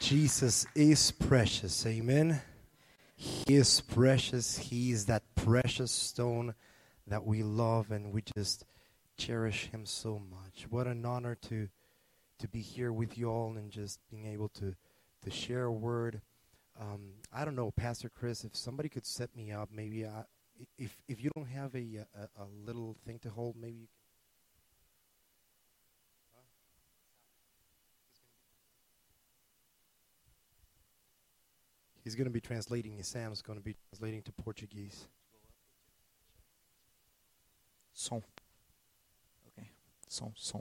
Jesus is precious, amen. He is precious. He is that precious stone that we love and we just cherish him so much. What an honor to be here with you all and just being able to share a word. I don't know, Pastor Chris, if somebody could set me up, maybe if you don't have a little thing to hold, maybe you can. He's going to be translating, Sam's going to be translating to Portuguese. Som. Okay. Som.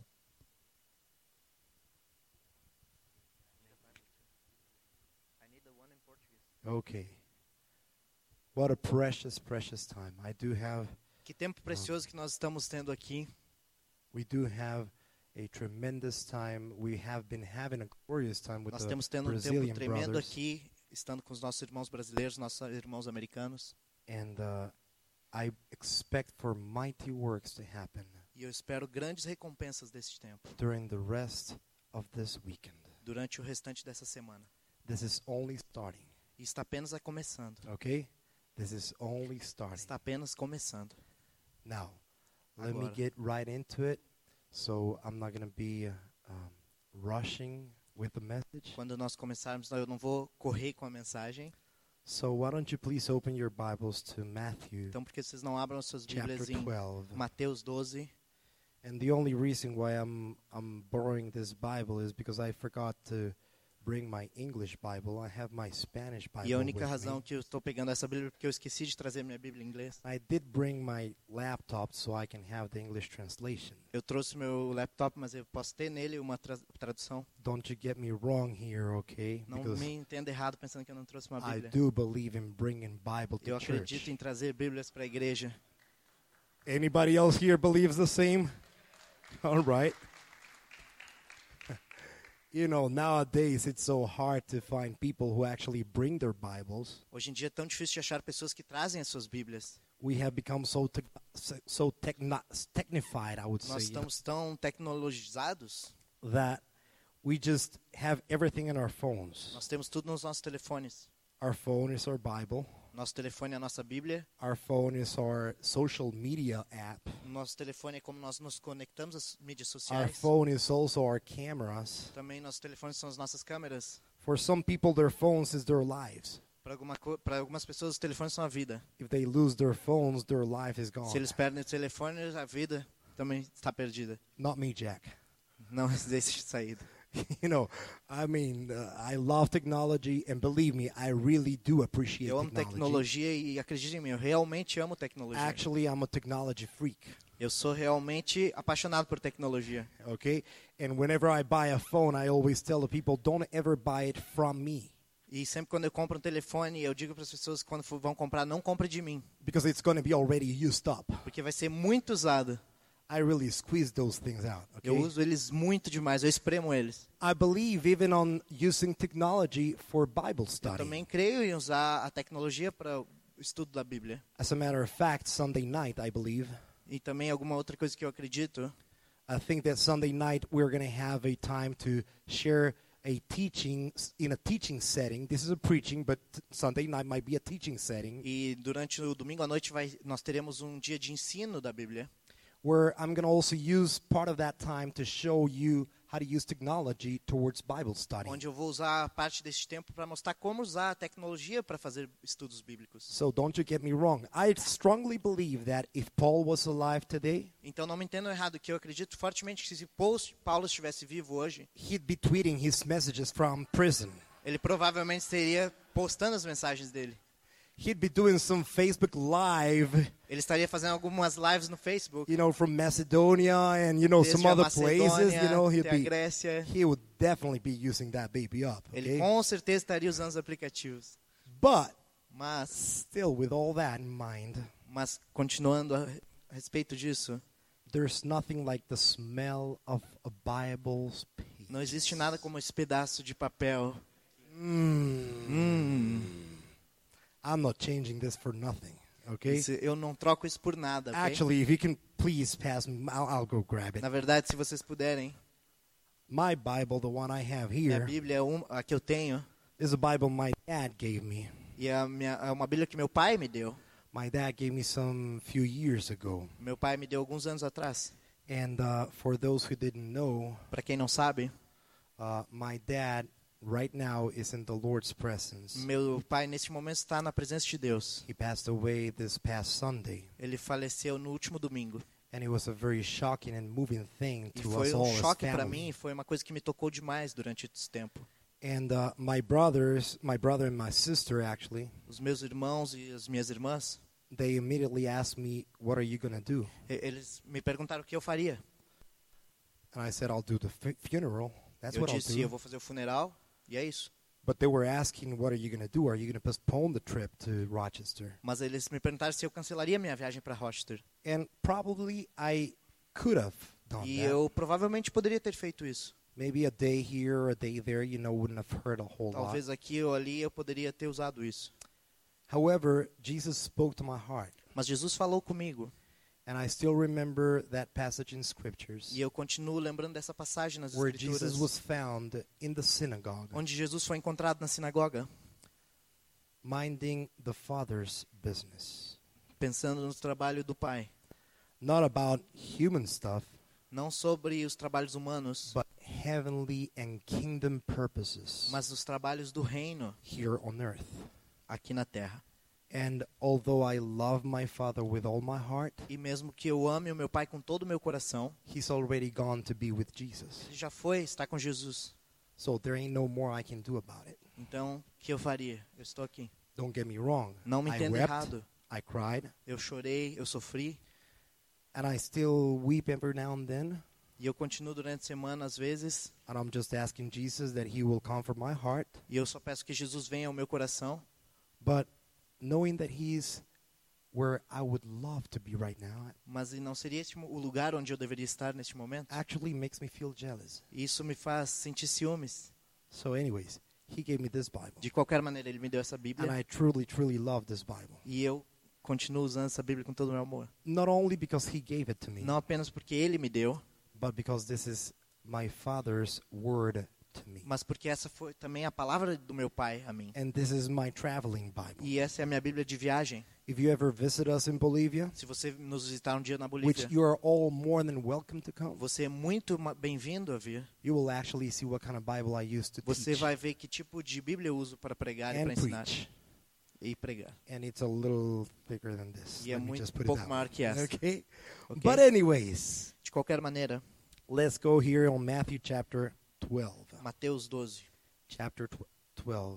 I need the one in Portuguese. Okay. What a precious, precious time. I do have, Que tempo precioso que nós estamos tendo aqui. we do have a tremendous time. We have been having a glorious time with Nós the temos tendo um tempo Brazilian tremendo brothers. aqui, estando com os nossos irmãos brasileiros, nossos irmãos americanos. And I expect for mighty works to happen E eu espero grandes recompensas deste tempo, during the rest of this weekend. durante o restante dessa semana. This is only starting, E está apenas começando. okay? This is only starting. Está apenas começando. Now, let me Agora. get right into it. So I'm not going to be rushing with the message. Quando nós começarmos, eu não vou correr com a mensagem. So why don't you please open your Bibles to Matthew Então, por que vocês não abram as suas chapter Bíblias em 12. Mateus 12? And the only reason why I'm borrowing this Bible is because I forgot to bring my English Bible. I have my Spanish Bible E a única with razão me. que eu estou pegando essa Bíblia é porque eu esqueci de trazer minha Bíblia em inglês. I did bring my laptop so I can have the English translation. Eu trouxe meu laptop, mas eu posso ter nele uma tradução. Don't you get me wrong here, okay? Não Because me entenda errado pensando que eu não trouxe uma I Bíblia. do believe in bringing Bible Eu to acredito church. em trazer Bíblias para a igreja. Anybody else here believes the same? All right. You know, nowadays it's so hard to find people who actually bring their Bibles. Hoje em dia é tão difícil de achar pessoas que trazem as suas Bíblias. We have become technified, I would Nós say, estamos tão tecnologizados. that we just have everything in our phones. Nós temos tudo nos nossos telefones. Our phone is our Bible. Nosso telefone é a nossa Bíblia. Our phone is our social media app. Nosso telefone é como nós nos conectamos às mídias Our sociais. phone is also our cameras. Também nossos telefones são as nossas câmeras. For some people, their phones is their lives. Para algumas pessoas, os telefones são a vida. If they lose their phones, their life is Se gone. eles perdem o telefone, a vida também está perdida. Not me, Jack. Não existe saída. You know, I mean, I love technology, and believe me, I really do appreciate Eu amo technology. tecnologia e acredite em mim, eu realmente amo tecnologia. Actually, I'm a technology freak, Eu sou realmente apaixonado por tecnologia. okay? And whenever I buy a phone, I always tell the people, don't ever buy it from me, E sempre quando eu compro um telefone, eu digo para as pessoas que quando vão comprar, não compre de mim, because it's going to be already used up. porque vai ser muito usado. I really squeeze those things out, okay? Eu uso eles muito demais, eu espremo eles. I believe even on using technology for Bible Eu study. também creio em usar a tecnologia para o estudo da Bíblia. As a matter of fact, Sunday night, I believe, E também alguma outra coisa que eu acredito, I think that Sunday night we're going to have a time to share a teaching in a teaching setting. This is a preaching, but Sunday night might be a teaching setting e durante o domingo à noite nós teremos um dia de ensino da Bíblia, where I'm going to also use part of that time to show you how to use technology towards Bible study. onde eu vou usar parte desse tempo para mostrar como usar a tecnologia para fazer estudos bíblicos. So don't you get me wrong. I strongly believe that if Paul was alive today, Então não me entendam errado, que eu acredito fortemente que se Paulo estivesse vivo hoje, he'd be tweeting his messages from prison. ele provavelmente estaria postando as mensagens dele. He'd be doing some Facebook Live, Ele estaria fazendo algumas lives no Facebook. you know, from Macedonia and, you know, Desde some a other places, you know, até a Grécia. he would definitely be using that baby up, Ele okay? com certeza estaria usando os aplicativos. But Mas still, with all that in mind, continuando a respeito disso, there's nothing like the smell of a Bible's page. não existe nada como esse pedaço de papel. I'm not changing this for nothing, okay? Eu não troco isso por nada, ok? Actually, if you can please pass me, I'll go grab it. Na verdade, se vocês puderem, My Bible, the one I have Minha here, Bíblia, a que eu tenho, is a Bible my dad gave me. e é uma Bíblia que meu pai me deu. My dad gave me some few years ago. Meu pai me deu alguns anos atrás. And for those who didn't know, Para quem não sabe, my dad right now is in the Lord's presence. meu pai neste momento está na presença de Deus. He passed away this past Sunday. Ele faleceu no último domingo. And it was a very shocking and moving thing E to foi us all as choque para family. mim, foi uma coisa que me tocou demais durante esse tempo. And my brother and my sister actually, Os meus irmãos e as minhas irmãs, they immediately asked me, "What are you going to do?" eles me perguntaram o que eu faria. And I said, "I'll do the funeral. That's Eu what I'll disse, eu do." vou fazer o funeral, e é isso. But they were asking, "What are you going to do? Are you going to postpone the trip to Rochester?" Mas eles me perguntaram se eu cancelaria minha viagem para Rochester. And probably I could have done E that. eu provavelmente poderia ter feito isso. Maybe a day here, a day there, wouldn't have hurt a whole lot. Talvez aqui ou ali eu poderia ter usado isso. However, Jesus spoke to my heart. Mas Jesus falou comigo. And I still remember that passage in scriptures E eu continuo lembrando dessa passagem nas where Jesus Escrituras, was found in the synagogue, onde Jesus foi encontrado na sinagoga, minding the Father's business. pensando no trabalho do Pai. Not about human stuff, Não sobre os trabalhos humanos, but heavenly and kingdom purposes mas os trabalhos do reino here on earth. aqui na terra. And although I love my Father with all my heart, E mesmo que eu ame o meu Pai com todo o meu coração, He's already gone to be with Jesus. ele já foi estar com Jesus. So there ain't no more I can do about it. Então, o que eu faria? Eu estou aqui. Don't get me wrong. Não me I entenda wept, errado. I cried, Eu chorei, eu sofri, and I still weep every now and then. e eu continuo durante a semana às vezes, And I'm just asking Jesus that He will comfort my heart. e eu só peço que Jesus venha ao meu coração. But knowing that He's where I would love to be right now Mas não seria este o lugar onde eu deveria estar neste momento? actually makes me feel jealous. E isso me faz sentir ciúmes. So anyways, He gave me this Bible. De qualquer maneira, ele me deu essa And Bíblia, I truly, truly love this Bible. e eu continuo usando essa Bíblia com todo o meu amor. Not only because He gave it to me, Não apenas porque ele me deu, but because this is my Father's word to me. mas porque essa foi também a palavra do meu Pai a mim. And this is my traveling Bible. E essa é a minha Bíblia de viagem. If you ever visit us in Bolivia, Se você nos visitar um dia na which Bolívia, you are all more than welcome to come, você é muito bem-vindo a vir. you will actually see what kind of Bible I used to Você teach vai ver que tipo de Bíblia eu uso para pregar e and para ensinar preach. e pregar. And it's a little thicker than this. E é Let me muito just put it pouco that maior que essa. way. Okay? Ok? But anyways, De qualquer maneira, let's go here on Matthew chapter 12. Mateus 12. Chapter 12.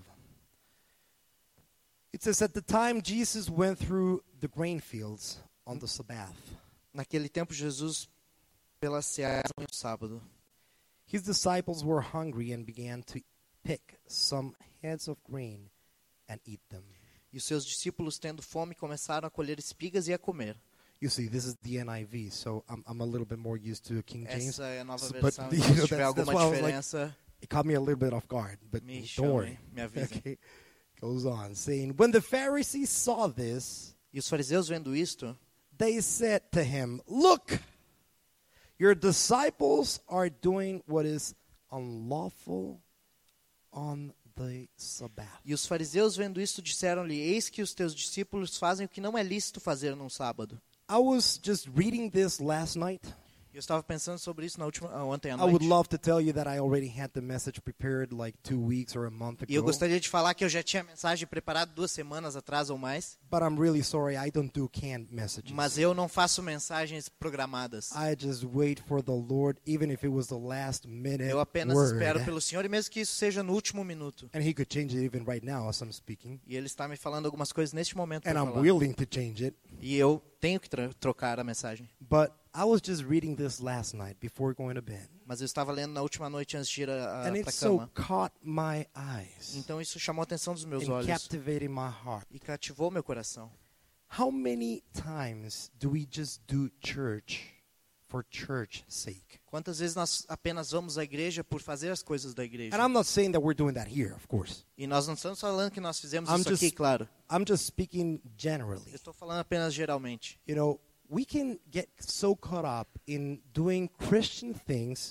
It says, at the time Jesus went through the grain fields on the Sabbath. Naquele tempo, Jesus, pela seara no sábado, His disciples were hungry and began to pick some heads of grain and eat them. e os seus discípulos, tendo fome, começaram a colher espigas e a comer. You see, this is the NIV, so I'm a little bit more used to King James. Essa é a nova But, versão, you então know, se tiver that's alguma why I was like, diferença, It caught me a little bit off guard, but me don't worry. chamem, me avisem. Okay. Goes on, saying, when the Pharisees saw this, E os fariseus, vendo isto, they said to him, look, your disciples are doing what is unlawful on the Sabbath. e os fariseus, vendo isto, disseram-lhe: eis que os teus discípulos fazem o que não é lícito fazer num sábado. I was just reading this last night. Eu estava pensando sobre isso ontem à I would noite. love to tell you that I already had the message prepared like 2 weeks or a month E eu ago. gostaria de falar que eu já tinha a mensagem preparada 2 semanas atrás ou mais, But I'm really sorry, I don't do canned messages. mas eu não faço mensagens programadas. I just wait for the Lord, even if it was the last minute Eu apenas word. espero pelo Senhor, e mesmo que isso seja no último minuto. And He could change it even right now as I'm speaking. E Ele está me falando algumas coisas neste momento And para I'm falar. willing to change it. E eu tenho que trocar a mensagem. But I was just reading this last night before going to bed. Mas eu estava lendo na última noite antes de ir And para it a so cama. caught my eyes Então isso chamou a atenção dos meus and olhos captivated my heart. e cativou meu coração. How many times do we just do church for church's sake? Quantas vezes nós apenas vamos à igreja por fazer as coisas da igreja? And I'm not saying that we're doing that here, of course. E nós não estamos falando que nós fizemos I'm isso just- aqui, claro. I'm just speaking Eu generally. estou falando apenas geralmente. You know, we can get so caught up in doing Christian things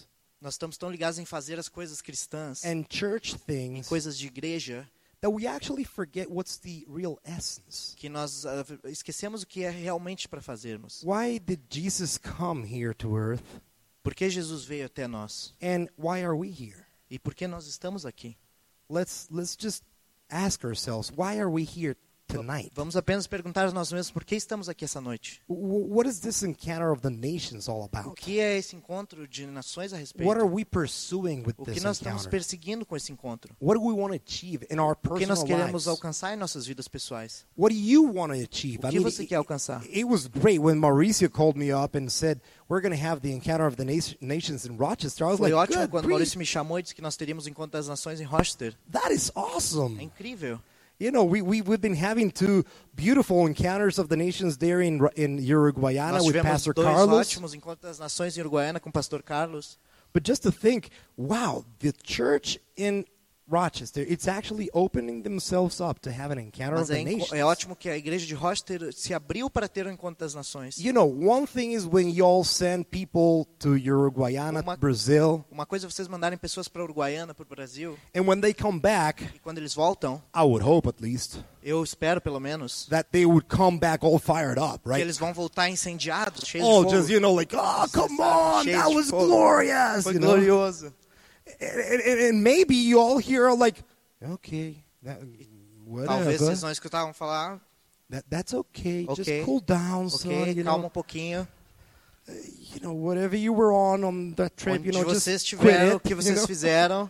Nós estamos tão ligados em fazer as coisas cristãs, and church em things, coisas de igreja, that we actually forget what's the real essence. que nós esquecemos o que é realmente para fazermos. Why did Jesus come here to earth? Por que Jesus veio até nós? And why are we here? E por que nós estamos aqui? Let's just ask ourselves, why are we here tonight? Vamos apenas perguntar a nós mesmos por que estamos aqui essa noite. What is this encounter of the nations all O about? que é esse encontro de nações a respeito? What are we pursuing with O que this nós estamos encounter? perseguindo com esse encontro? What do we want to achieve in our O que nós personal queremos lives? alcançar em nossas vidas pessoais? What do you want to achieve? O que você quer alcançar? It was great when Mauricio called me up and said, we're going to have the encounter of the nations in Rochester. I was Foi like, ótimo good quando grief, Maurício me chamou e disse que nós teríamos o encontro das nações em Rochester. that is É awesome. incrível. You know, we've been having two beautiful encounters of the nations there in Uruguayana Nós with tivemos Pastor dois Carlos. ótimos encontros das nações em Uruguaiana com o pastor Carlos. But just to think, wow, the church in Rochester, it's actually opening themselves up to have an encounter Mas of the nations. é ótimo que a igreja de Rochester se abriu para ter o encontro das nações. You know, one thing is when y'all send people to Uruguayana, Uma- Brazil, Uma coisa é vocês mandarem pessoas para Uruguaiana, para o Brasil, and when they come back, e quando eles voltam, I would hope at least, eu espero pelo menos, that they would come back all fired up, que right? eles vão voltar incendiados, cheios Oh, de fogo. just, you know, like, oh, come on, Cheios that de was fogo. glorious, Foi you know? glorioso. And maybe you all here are like, okay, Talvez whatever, vocês não escutavam falar, that's okay, Okay. just cool down, son, ok, you calma know, um pouquinho. whatever you were on that trip, Onde you know, just vocês quit estiveram, it, o que you vocês know? fizeram.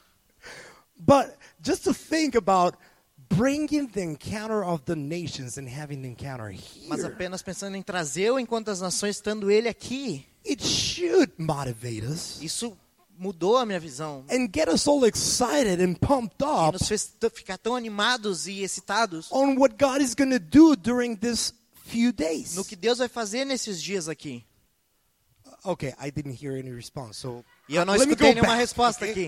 But just to think about bringing the encounter of the nations and having the encounter Mas here, apenas pensando em trazer o encontro das nações, estando ele aqui, it should motivate us isso mudou a minha visão. and get us all excited and pumped E up nos fez ficar tão animados e excitados on what God is going to do during this few days. no que Deus vai fazer nesses dias aqui. Okay, I didn't hear any response, so E eu não let me escutei go nenhuma back, resposta okay? aqui.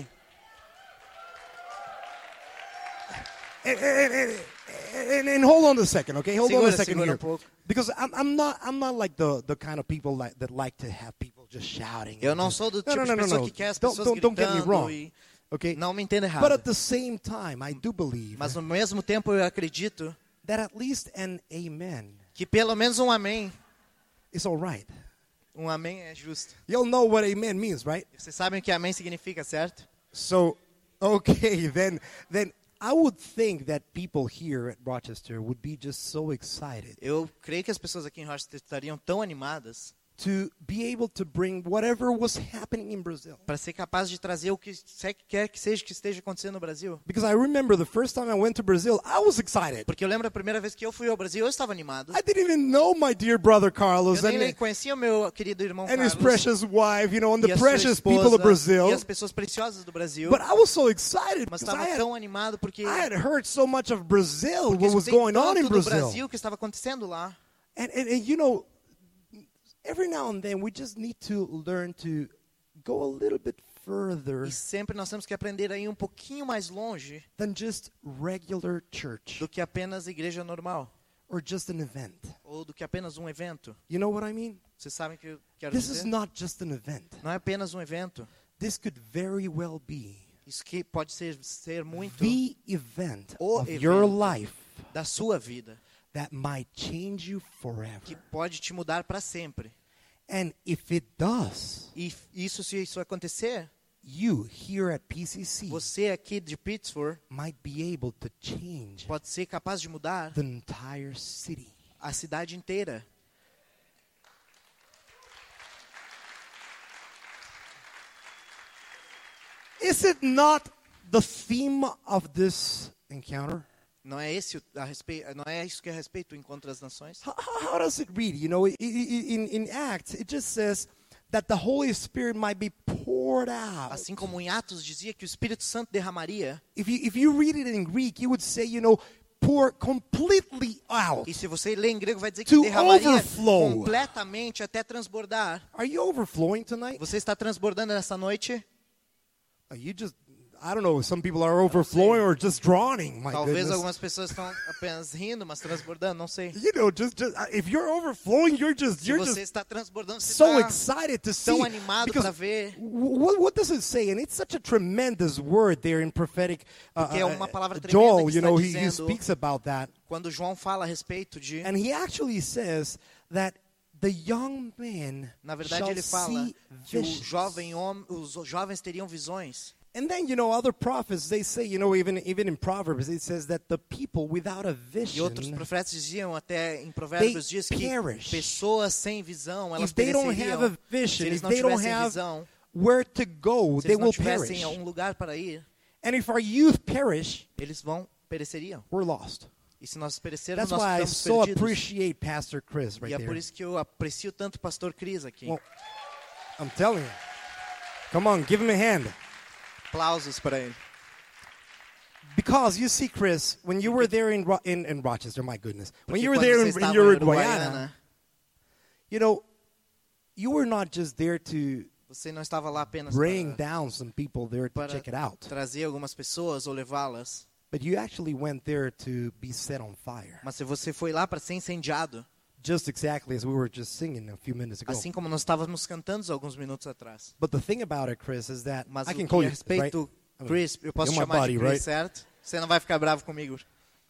And hold on a second, okay? Hold on a Segura, second segura here, pouco. because I'm not like the kind of people that like to have people just shouting. Eu and não just- sou do No, tipo no, de no, no, pessoa no. que quer as Don't- pessoas don't get me gritando wrong, e okay? não me entenda But errado. at the same time, I do believe Mas no mesmo tempo eu acredito that at least an amen que pelo menos um amém, is all right. um amém é justo. You'll know what amen means, right? Vocês sabem o que amém significa, certo? So, okay, then I would think that people here at Rochester would be just so excited Eu creio que as pessoas aqui em Rochester estariam tão animadas to be able to bring whatever was happening in Brazil. para ser capaz de trazer o que quer que seja que esteja acontecendo no Brasil. Because I remember the first time I went to Brazil, I was excited. Porque eu lembro a primeira vez que eu fui ao Brasil, eu estava animado. I didn't even know my dear brother Carlos Eu nem and conhecia o meu querido irmão his Carlos precious wife, you know, and e the a sua precious esposa, people of e Brazil. as pessoas preciosas do Brasil. But I was so excited Mas because estava tão animado porque I had heard so much of Brazil, porque what was escutei going on tanto in do Brazil. Brasil, o que estava acontecendo lá. And you know, every now and then we just need to learn to go a little bit further E sempre nós temos que aprender a ir um pouquinho mais longe than just regular church do que apenas a igreja normal. or just an event. Ou do que apenas um evento. You know what I mean? Vocês sabem o que eu quero This is dizer? not just an event. Não é apenas um evento. This could very well be Isso que pode ser muito the event O of your evento. life da sua vida, that might change you forever. que pode te mudar para sempre. And if it does, E isso, se isso acontecer, you here at PCC você aqui de Pittsburgh might be able to change pode ser capaz de mudar the entire city. a cidade inteira. Is it not the theme of this encounter? Não é esse a respeito, não é isso que é a respeito do encontro das nações? How does it read? You know, in Acts, it just says that the Holy Spirit might be poured out. Assim como em Atos dizia que o Espírito Santo derramaria, If you read it in Greek, you would say, you know, pour completely out. e se você ler em grego vai dizer que To derramaria overflow. completamente até transbordar. Are you overflowing tonight? Você está transbordando nessa noite? I don't know, some people are overflowing or just drowning. My Talvez goodness. algumas pessoas estão apenas rindo, mas transbordando, não sei. You know, just if you're overflowing, you're Se você just está transbordando, você so está excited to see. tão animado Because para ver. what does it say? And it's such a tremendous word there in prophetic. Porque é uma palavra tremenda Joel, que you está know, he dizendo, speaks about that, quando João fala a respeito de... and he actually says that the young man Na verdade, shall ele fala see que visions. os jovens teriam visões. And then, you know, other prophets, they say, you know, even in Proverbs, it says that the people without a E outros vision, profetas diziam até em Provérbios diz que perish. pessoas sem visão, elas if they don't have a pereceriam. Se vision, eles if não they don't tivessem have visão, where to go, se they eles não will tivessem perish. um lugar para ir, And if our youth perish, eles pereceriam. we're lost. E se nós perecermos, That's nós why I estamos so perdidos. appreciate Pastor Chris right E é there. por isso que eu aprecio tanto o pastor Cris aqui. Well, I'm telling you. Come on, give him a hand. Aplausos para ele. Because you see, Chris, when you were there in Rochester, my goodness, when Porque you were quando there você in estava em Uruguaiana, you know, you were not just there to você não estava lá apenas bring para down some people there to para check it out, trazer algumas pessoas ou levá-las, but you actually went there to be set on fire. mas se você foi lá para ser incendiado, Just exactly as we were just singing a few minutes ago. assim como nós estávamos cantando alguns minutos atrás. But the thing about it, Chris, is that Mas I o can que call a you, respeito, right? I mean, Chris, eu posso you're my chamar buddy, de Chris, right? certo? Você não vai ficar bravo comigo.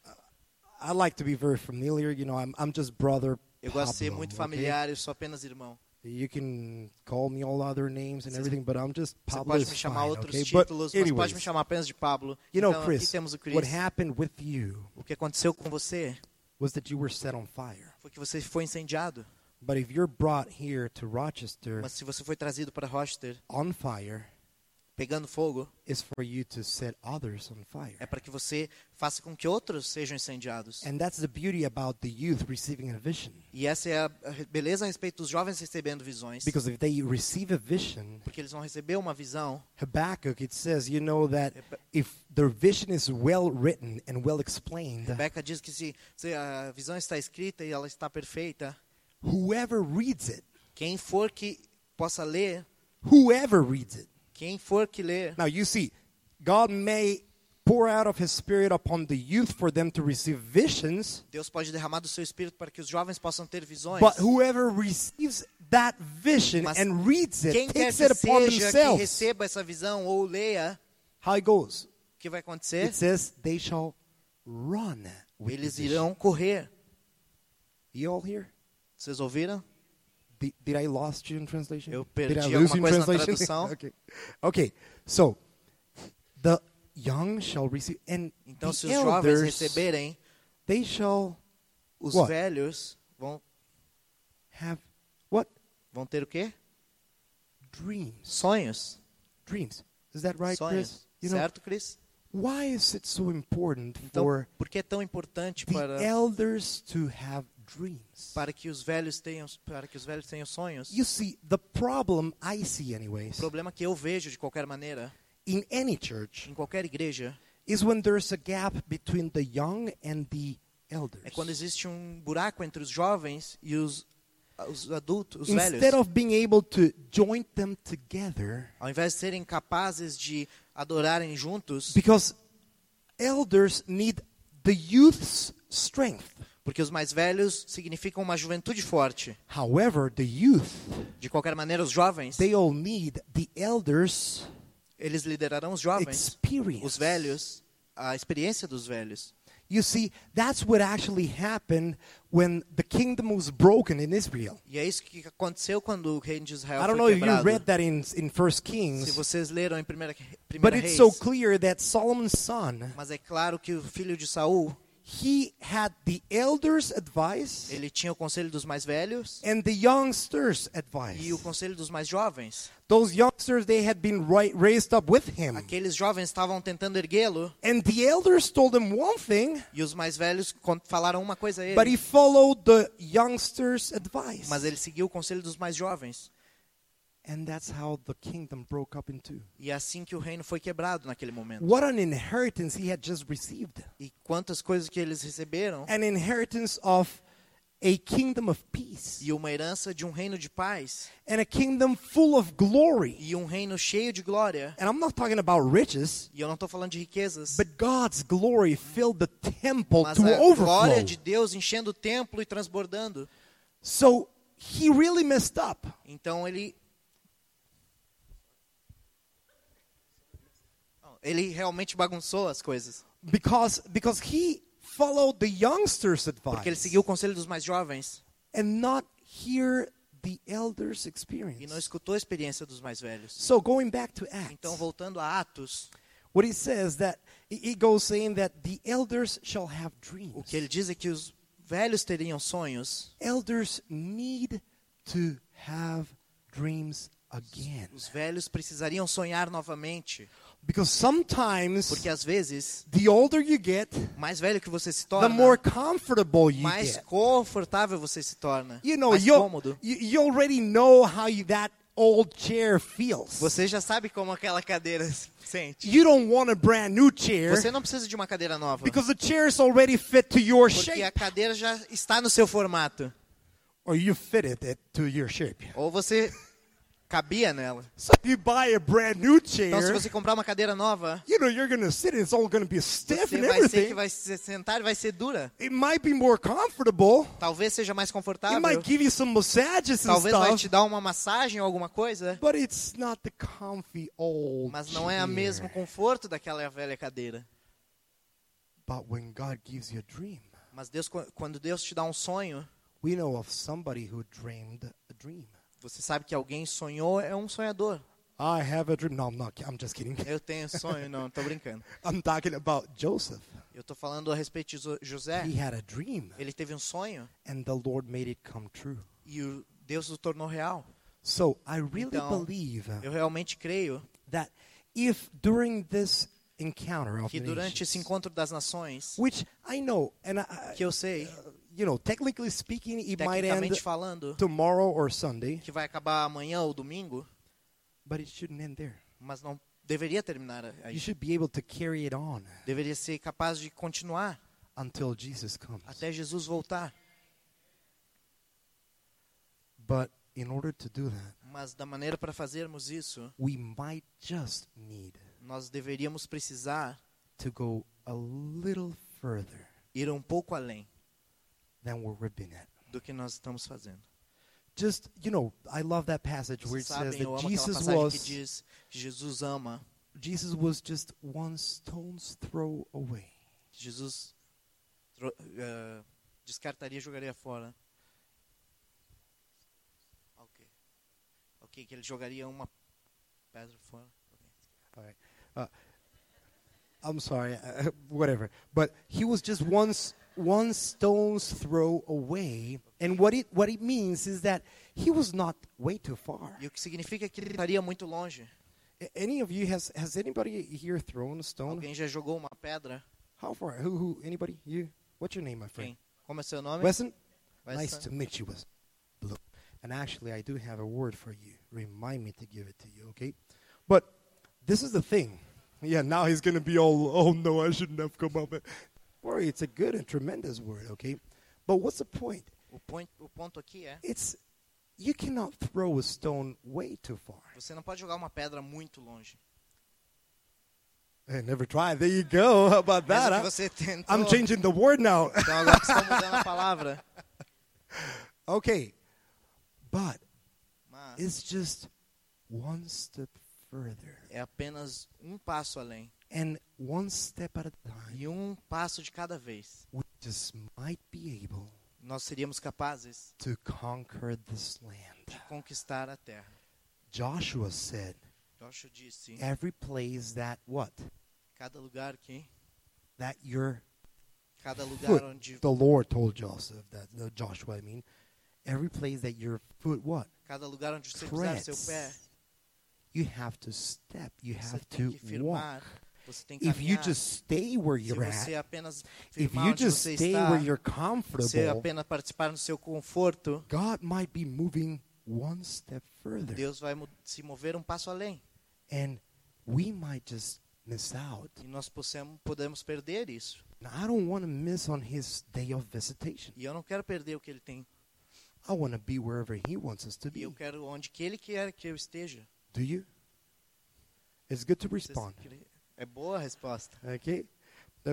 I like to be very familiar. You know, I'm just brother Eu gosto de ser Pablo, muito okay? familiar, eu sou apenas irmão. You can call me all other names and everything, but I'm just Você Pablo pode is me chamar fine, outros okay? títulos, But mas pode me anyways, chamar apenas de Pablo. you know, Então, aqui Chris, temos o Chris. what happened with you O que aconteceu com você was that you were set on fire. foi que você foi incendiado. But if you're brought here to Rochester Mas se você foi trazido para Rochester on fire, pegando fogo, it's for you to set others on fire. é para que você faça com que outros sejam incendiados. And that's the beauty about the youth receiving a vision. E essa é a beleza a respeito dos jovens recebendo visões. Because if they receive a vision, Porque eles vão receber uma visão. Habakkuk, it says, you know, that if their vision is well written and well explained, Rebeca diz que se a visão está escrita e ela está perfeita, whoever reads it, quem for que possa ler, whoever reads it. quem for que ler, Now you see, God may pour out of His Spirit upon the youth for them to receive visions, Deus pode derramar do seu espírito para que os jovens possam ter visões. but whoever receives that vision Mas and reads it, quem quer takes que it upon seja que themselves. receba essa visão ou leia, How it goes? o que vai acontecer? It says they shall run with the Eles vision. irão correr. You all here? Vocês ouviram? Did I lost you in translation? Eu Did perdi I lose alguma you in coisa na translation? tradução. Okay. So the young shall receive, and Então, se the os jovens elders, receberem, they shall os What? velhos have what? vão ter o quê? Dreams. Sonhos. Dreams. Is that right, Chris? Sonhos. You know, Certo, Chris? why is it so important Então, for por que é tão importante the para elders to have dreams? que os velhos tenham sonhos? You see, the problem I see O anyways, problema que eu vejo de qualquer maneira in any church, em qualquer igreja is when there's a gap between the young and the elders. é quando existe um buraco entre os jovens e os adultos, os velhos. Instead of being able to join them together, Ao invés de serem capazes de adorarem juntos, because elders need the youth's strength. porque os mais velhos significam uma juventude forte. However, the youth, De qualquer maneira, os jovens, they all need the elders' eles liderarão os jovens, experience. os velhos, a experiência dos velhos. You see, that's what actually happened when the kingdom was broken in Israel. E é isso que aconteceu quando o reino de Israel I don't know foi if you quebrado. read that in 1 Se Kings, vocês leram em primeira but it's Reis, so clear that Solomon's son, mas é claro que o filho de Saul, he had the elders' advice ele tinha o conselho dos mais velhos and the youngsters' advice. e o conselho dos mais jovens. Those youngsters, they had been raised up with him. Aqueles jovens estavam tentando erguê-lo And the elders told him one thing, e os mais velhos falaram uma coisa a ele, but he followed the youngsters' advice. mas ele seguiu o conselho dos mais jovens. And that's how the kingdom broke up in two. E é assim que o reino foi quebrado naquele momento. What an inheritance he had just received. E quantas coisas que eles receberam, An inheritance of a kingdom of peace, e uma herança de um reino de paz, and a kingdom full of glory. e um reino cheio de glória. And I'm not talking about riches, E eu não estou falando de riquezas, but God's glory filled the temple mas to a overflow. glória de Deus enchendo o templo e transbordando. So he really messed up. Então ele realmente bagunçou as coisas, Because he followed the youngsters' porque ele advice seguiu o conselho dos mais jovens and not hear the elders' e não experience. escutou a experiência dos mais velhos. So going back to Acts, Então, voltando a Atos, what he says that he goes saying that the elders shall have o dreams. que ele diz é que os velhos teriam sonhos. Elders need to have dreams again. Os velhos precisariam sonhar novamente, Because sometimes porque às vezes, the older you get, mais velho que você se the torna, more comfortable you mais get. confortável você se torna, You know, mais cômodo. you already know how that old chair feels. Você já sabe como aquela cadeira se sente. You don't want a brand new chair Você não precisa de uma cadeira nova, because the chair is already fit to your porque a shape, cadeira já está no seu formato. or you fitted it to your shape. Ou você cabia nela. So if you buy a brand new chair, Então, se você comprar uma cadeira nova, you know you're going to sit and it's all going to be stiff você and vai ser que everything. vai se sentar e vai ser dura. It might be more comfortable. Talvez seja mais It confortável. might give you some massages and Talvez vai stuff, te dar uma massagem ou alguma coisa. but it's not the comfy old Mas não é o chair. mesmo conforto daquela velha cadeira. But when God gives you a dream, Mas Deus, quando Deus te dá um sonho, we know of somebody who dreamed a dream. você sabe que alguém sonhou, é um sonhador. I have a dream. No, I'm just kidding. Eu tenho sonho, não, tô brincando. I'm talking about Joseph. Eu tô falando a respeito de José. He had a dream, Ele teve um sonho and the Lord made it come true. e Deus o tornou real. So I really Então, believe Eu realmente creio that if during this encounter of que the durante esse nations, encontro das nações, which I know, and que eu sei, you know, technically speaking, it might end tecnicamente falando, tomorrow or Sunday, que vai acabar amanhã ou domingo, but it shouldn't end there. mas não deveria terminar You aí. should be able to carry it on Deveria ser capaz de continuar until Jesus comes. até Jesus voltar. But in order to do that, Mas da maneira para fazermos isso, we might just need nós deveríamos precisar to go a little further ir um pouco além than where we've been at. do que nós estamos fazendo. Just, you know, I love that passage where Vocês it says sabem, eu that amo aquela Jesus passagem que was diz que Jesus ama, just one stone's throw away. que Jesus descartaria e jogaria fora. Ok, que ele jogaria uma pedra fora. All right. I'm sorry, whatever. But he was just one stone's throw away, and what it means is that he was not way too far. E o que significa que ele estaria muito longe. Any of you has anybody here thrown a stone? Alguém já jogou uma pedra? How far? Who? Anybody? You? What's your name, my friend? Quem? Como é seu nome? Wesson. Wesson. Nice to meet you, Wesson. Blue. And actually, I do have a word for you. Remind me to give it to you, okay? But this is the thing. Yeah, now he's going to be all, oh no, I shouldn't have come up. Worry, it's a good and tremendous word, okay? But what's the point? O ponto aqui é, It's, you cannot throw a stone way too far. você não pode jogar uma pedra muito longe. I never tried. There you go. How about that? Mesmo Huh? que você tentou. I'm changing the word now. Então agora que estão mudando a palavra. Okay. But Mas it's just one step further. é apenas um passo além. And one step at a time, E um passo de cada vez. we just might be able Nós seríamos capazes to conquer this land. de conquistar a terra. Joshua said, Joshua disse, every place that what? cada lugar que, That your cada lugar foot, onde, the Lord told Joseph, Joshua, I mean, every place that your foot what? cada lugar onde você pisar seu Treads. pé, You have to step, you você have tem to que firmar, walk. você tem que If you caminhar. just stay where Se you're você at, apenas if firmar you onde just você stay está, where you're você comfortable, apenas participar no seu conforto, God might be moving one step further. Deus vai se mover um passo além. And we might just miss out E nós podemos perder isso. And I don't want to miss on his day of visitation. E eu não quero perder o que ele tem. I want to be wherever he wants us to E be. eu quero onde que ele quer que eu esteja. Do you? It's good to Vocês respond. É boa a resposta. Okay? Let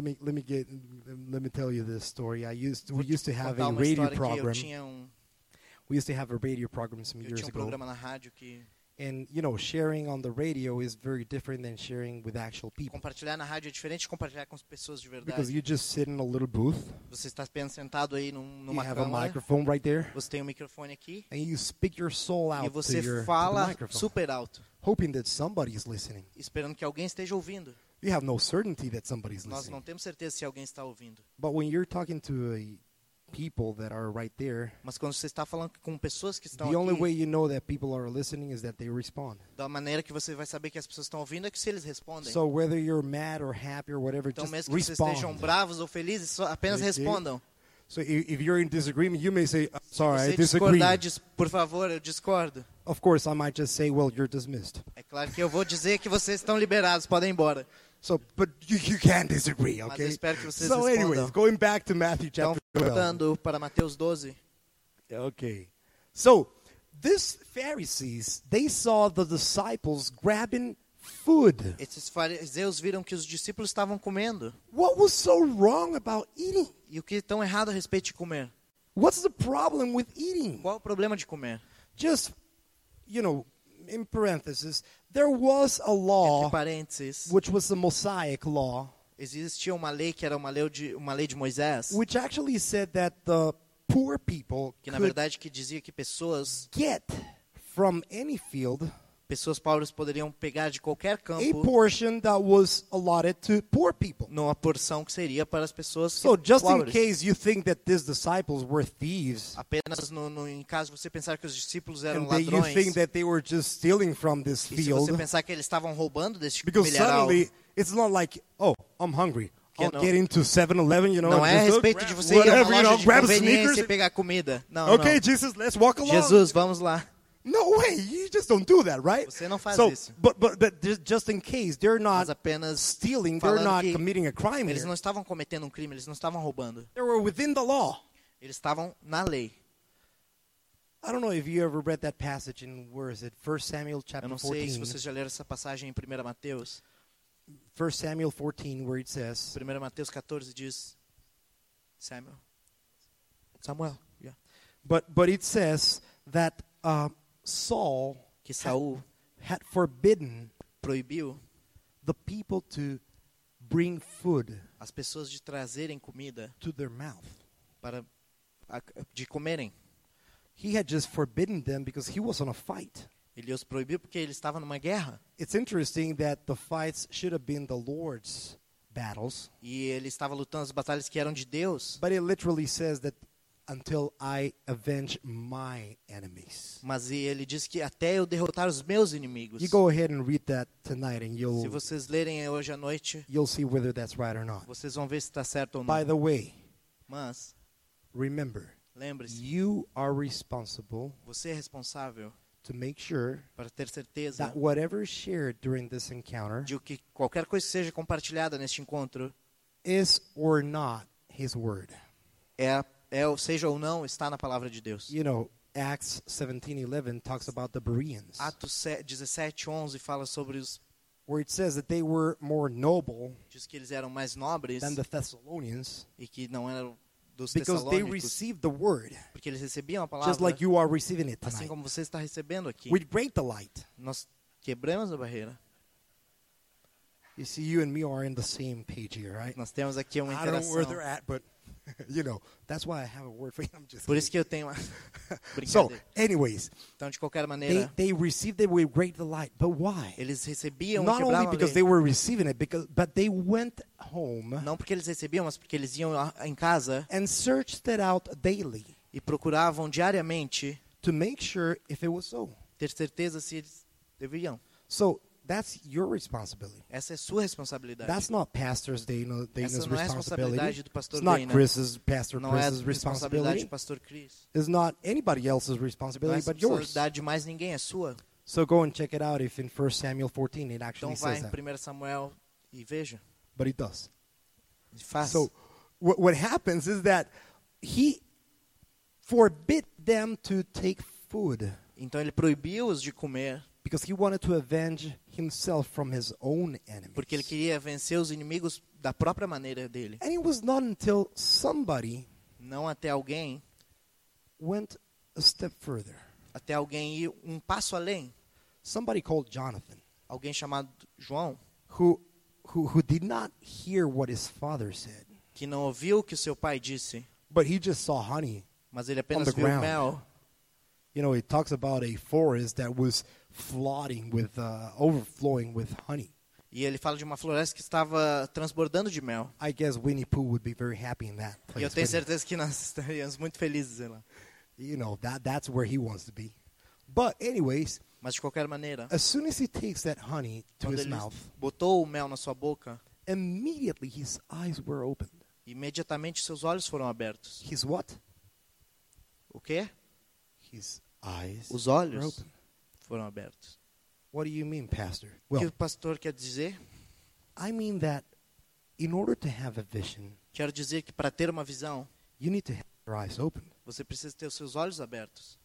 me tell you this story. We used to have Contar a uma radio história que eu program. tinha We used to have a radio program some eu years tinha um ago. programa na rádio que And sharing on the radio is very different than sharing with actual people. compartilhar na rádio é diferente de compartilhar com as pessoas de Because verdade. you just sit in a little booth. Você está apenas sentado aí You numa have a câmara, microphone right there. você tem um microfone aqui And you speak your soul e out você to the fala microphone. super alto, Hoping that somebody is listening. esperando que alguém esteja ouvindo. You have no certainty that somebody's Nós listening. não temos certeza se alguém está ouvindo. But when you're talking to people that are right there, Mas quando você está falando com pessoas que estão the only way aqui, you know that people are listening is that they respond. da maneira que você vai saber que as pessoas estão ouvindo é que se eles respondem. So whether you're mad or happy or whatever, Então just mesmo que vocês estejam respond. bravos ou felizes, apenas Okay. respondam. So if you're in disagreement, you may say, "I'm sorry, I Se disagree." discordar, por favor, eu discordo. Of course, I might just say, "Well, you're dismissed." É claro que eu vou dizer que vocês estão liberados, podem ir embora. So, but you can't disagree, Mas eu okay? espero que vocês So, anyways, respondam. going back to Matthew Então, chapter 12. voltando para Mateus 12. Okay. So, these Pharisees, they saw the disciples grabbing food. Esses fariseus viram que os discípulos estavam comendo. What was so wrong about eating? E o que tão errado a respeito de comer? What's the problem with eating? Qual o problema de comer? Just, in parentheses, there was a Entre law, parênteses, which was the Mosaic law, existia uma lei que era uma lei de Moisés, which actually said that the poor people que na could verdade que dizia que pessoas get from any field pobres poderiam pegar de qualquer a campo portion that was allotted to poor people. numa porção que seria para as pessoas So just in pobres. case you think that these disciples were thieves, Apenas em caso você pensar que os discípulos eram and that you ladrões, think that they were just stealing from this e se você field, pensar que eles estavam roubando deste because milharal, suddenly it's not like, oh, I'm hungry. I'll não- get into 7-Eleven, não é a just, respeito de você ir a whatever, uma loja de grab conveniência sneakers. e pegar comida. Não, Okay, não. Jesus, let's walk along. Jesus, vamos lá. No way, you just don't do that, right? Você não faz So, isso. but just in case they're Mas not apenas stealing, they're falando not que committing a crime eles here. não estavam cometendo um crime, eles não estavam roubando. They were within the law. Eles estavam na lei. I don't know if you ever read that passage in, where is it? 1 Samuel Eu chapter não sei se 14. vocês já leram essa passagem em 1 Mateus. 1 Samuel 14, where it says, 1 Mateus 14 diz... Samuel, yeah. but it says that Saul Que Saul had forbidden proibiu the people to bring food as pessoas de trazerem comida to their mouth. de comerem. He had just forbidden them because he was on a fight. Ele os proibiu porque ele estava numa guerra. It's interesting that the fights should have been the Lord's battles, E ele estava lutando as batalhas que eram de Deus. but it literally says that until I avenge my enemies. Mas ele diz que até eu derrotar os meus inimigos. You go ahead and read that tonight and Se vocês lerem hoje à noite, you'll see whether that's right or not. vocês vão ver se está certo ou não. By the way, Mas, remember, lembre-se, you are responsible você é responsável to make sure para ter certeza that whatever is shared during this encounter de que qualquer coisa que seja compartilhada neste encontro is or not His word. seja ou não, está na palavra de Deus. You know, Acts 17:11 talks about the Bereans, Atos 17:11 fala sobre os... where it says that they were more noble Diz que eles eram mais nobres than the Thessalonians e que não eram dos because they tessalônicos, received the word porque eles recebiam a palavra just like you are receiving it assim tonight como você está recebendo aqui. with great delight. Nós quebramos a barreira. You see, you and me are in the same page here, right? Nós temos aqui uma I don't know where they're interação. at, but that's why I have a word for you. I'm just Por isso kidding. que eu tenho uma So, brincadeira. anyways, Então, de qualquer maneira, they received it with great delight. But why? eles recebiam e Not only quebravam a because lei. they were receiving it, but they went home Não porque eles recebiam, mas porque eles iam em casa and searched it out daily e procuravam diariamente to make sure if it was so. ter certeza se eles deveriam. So that's your responsibility. Essa é sua responsabilidade. That's not Pastor's Dana's Essa não é a responsabilidade responsibility. do pastor It's not Dana. Pastor Não é a Chris's responsabilidade responsibility. do pastor Chris. It's not anybody else's Não é a responsibility but yours. responsabilidade de mais ninguém, é sua. So go and check it out if in 1 Samuel 14 it Então actually vai says em that. 1 Samuel e veja. But it does. Faz. So what happens is that he forbid them to take food Então ele proibiu-os de comer, because he wanted to avenge himself from his own enemies. porque ele queria vencer os inimigos da própria maneira dele. And it was not until somebody Não até alguém até alguém ir um passo além. Somebody called Jonathan, Alguém chamado João, who did not hear what his father said, que não ouviu o que o seu pai disse, but he just saw honey. mas ele apenas On the viu ground. mel. You know, it talks about a forest that was overflowing with honey. E ele fala de uma floresta que estava transbordando de mel. I guess Winnie Pooh would be very happy in that E eu place. tenho certeza que nós estaríamos muito felizes lá. You know, that's where he wants to be. But anyways, Mas de qualquer maneira, as soon as he takes that honey to quando his ele mouth, botou o mel na sua boca, immediately his eyes were opened. imediatamente seus olhos foram abertos. His what? O quê? His eyes Os were olhos open. foram abertos. What do you mean, Pastor? O que Well, o pastor quer dizer? I mean that in order to have a vision, Quero dizer que para ter uma visão, you need to have your eyes open. você precisa ter os seus olhos abertos.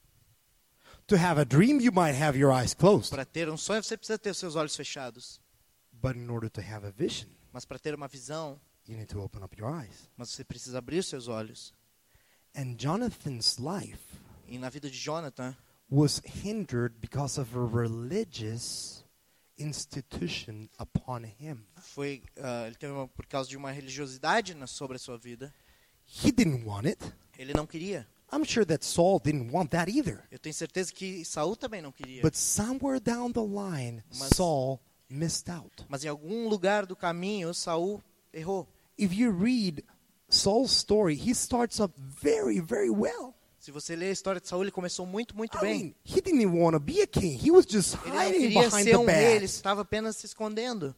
To have a dream, you might have your eyes closed. Para ter um sonho, você precisa ter os seus olhos fechados. But in order to have a vision, Mas para ter uma visão, you need to open up your eyes. mas você precisa abrir os seus olhos. And Jonathan's life E na vida de Jonathan, was hindered because of a religious institution upon him. ele teve por causa de uma religiosidade sobre a sua vida. He didn't want it. Ele não queria. I'm sure that Saul didn't want that either. Eu tenho certeza que Saul também não queria. But somewhere down the line, Mas- Saul missed out. Mas em algum lugar do caminho, Saul errou. If you read Saul's story, he starts up very, very well. Se você ler a história de Saul, ele começou muito I bem. mean, he didn't even want to be a king. He was just Ele não hiding queria behind ser the um rei, ele bad. estava apenas se escondendo.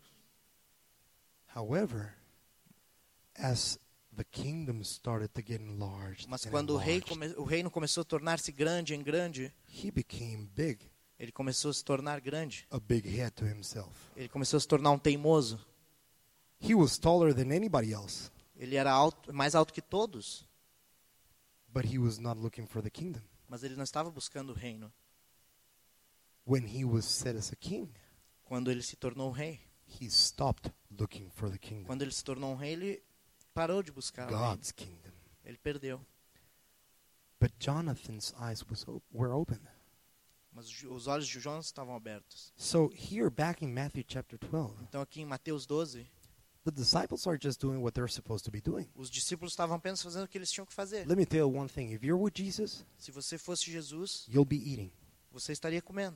However, as the kingdom started to get enlarged, Mas and quando enlarged, o reino começou a tornar-se grande, he became big, ele começou a se tornar grande. a big head to himself. Ele começou a se tornar um teimoso. He was taller than anybody else, Ele era mais alto que todos, but he was not looking for the kingdom. mas ele não estava buscando o reino. When he was set as a king, Quando ele se tornou um rei, he stopped looking for the kingdom, quando ele se tornou um rei, ele parou de buscar o reino. God's kingdom. Ele perdeu. But Jonathan's eyes were open. Mas os olhos de Jonas estavam abertos. So here, back in Matthew chapter 12, Então aqui em Mateus 12, the disciples are just doing what they're supposed to be doing. os discípulos estavam apenas fazendo o que eles tinham que fazer. Let me tell you one thing. If you're with Jesus, Se você fosse Jesus, you'll be eating. você estaria comendo.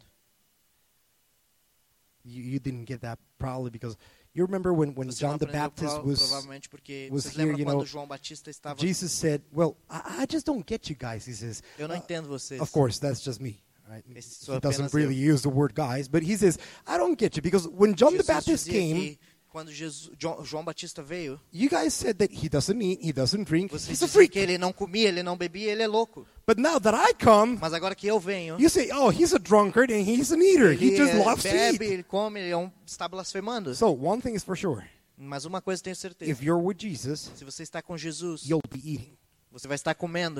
You didn't get that probably because you remember when Você não John the aprendeu Baptist was provavelmente porque was vocês here, lembram you quando know, João Batista estava. Jesus said, well, I just don't get you guys. He says, Eu não entendo vocês. of course, that's just me. Right? Esse sou He doesn't apenas really use the word guys, but he says, I don't get you because when John the Jesus Baptist dizia came, que quando João Batista veio, you guys said that he doesn't eat, he doesn't drink, vocês he's a diziam freak. que ele não comia, ele não bebia, ele é louco. But now that I come, Mas agora que eu venho, you say, oh, he's a drunkard and he's an eater. He ele just loves to bebe, eat. ele come, ele está blasfemando. So one thing is for sure. Mas uma coisa eu tenho certeza. If you're with Jesus, Se você está com Jesus, you'll be eating. você vai estar comendo.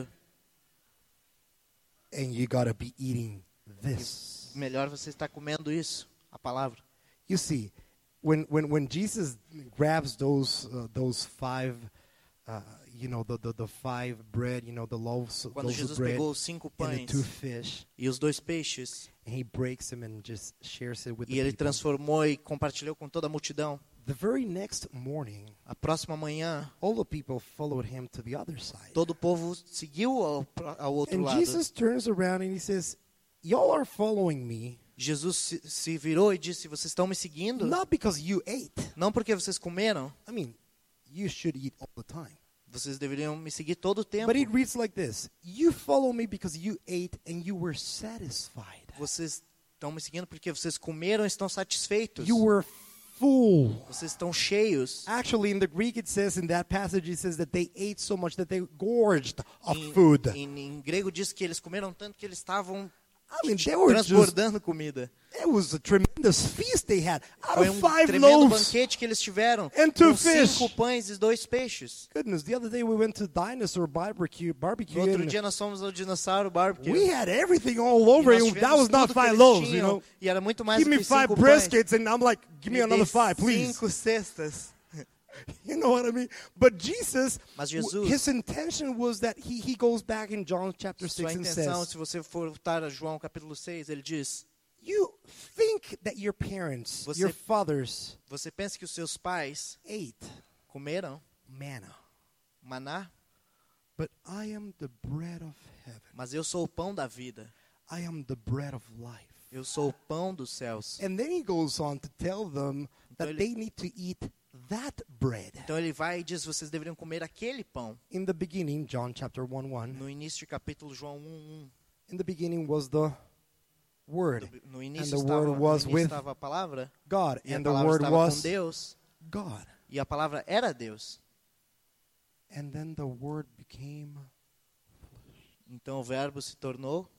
And you got to be eating this. Melhor você estar comendo isso, a palavra. You see, when Jesus grabs those five, the five bread, the loaves, Quando loaves of Jesus bread pegou os 5 and the pães 2 fish, e os 2 peixes, and he breaks them and just shares it with e the ele people. transformou e compartilhou com toda a multidão, The very next morning, a próxima manhã, all the people followed him to the other side. todo o povo seguiu ao outro And lado. Jesus turns around and he says, y'all are following me, Jesus se virou e disse: vocês estão me seguindo? not because you ate. Não porque vocês comeram. I mean, you should eat all the time. Vocês deveriam me seguir todo o tempo. But it reads like this. You follow me because you ate and you were satisfied. Vocês estão me seguindo porque vocês comeram e estão satisfeitos. You were full. Vocês estão cheios. Actually, in the Greek it says, in that passage, it says that they ate so much that they gorged of Em, food. em grego diz que eles comeram tanto que eles estavam I mean, they were just, transbordando comida. it was a tremendous feast they had. Out Foi of 5 tremendo loaves. banquete que eles tiveram, And 2 com fish. 5 pães e 2 peixes. Goodness, the other day we went to Dinosaur Barbecue No outro and dia nós fomos ao Dinossauro Barbecue. we had everything all E over, nós and tivemos that was not tudo que 5 eles loaves, you tinham, know. E era muito mais Give do me que 5 5 pães. briskets, and I'm like, give me Me another dê 5, please. 5 cestas. You know what I mean? But Jesus, Mas Jesus, his intention was that he goes back in John chapter 6 sua and intenção, says, se você for voltar a João capítulo 6, ele diz: you think that your parents, Você- your fathers, você pensa que os seus pais ate comeram manna, maná, but I am the bread of heaven. mas eu sou o pão da vida. I am the bread of life. Eu sou o pão dos céus. And then he goes on to tell them that ele- they need to eat that bread. Então ele vai e diz: vocês deveriam comer aquele pão. In the beginning, John chapter 1:1, No início de capítulo João 1:1. in the beginning was the Word, No início the estava, Word was no início with estava a palavra, God, e a and the palavra Word estava com was Deus, God. e a palavra era Deus. And then the Word became, Então o verbo se tornou,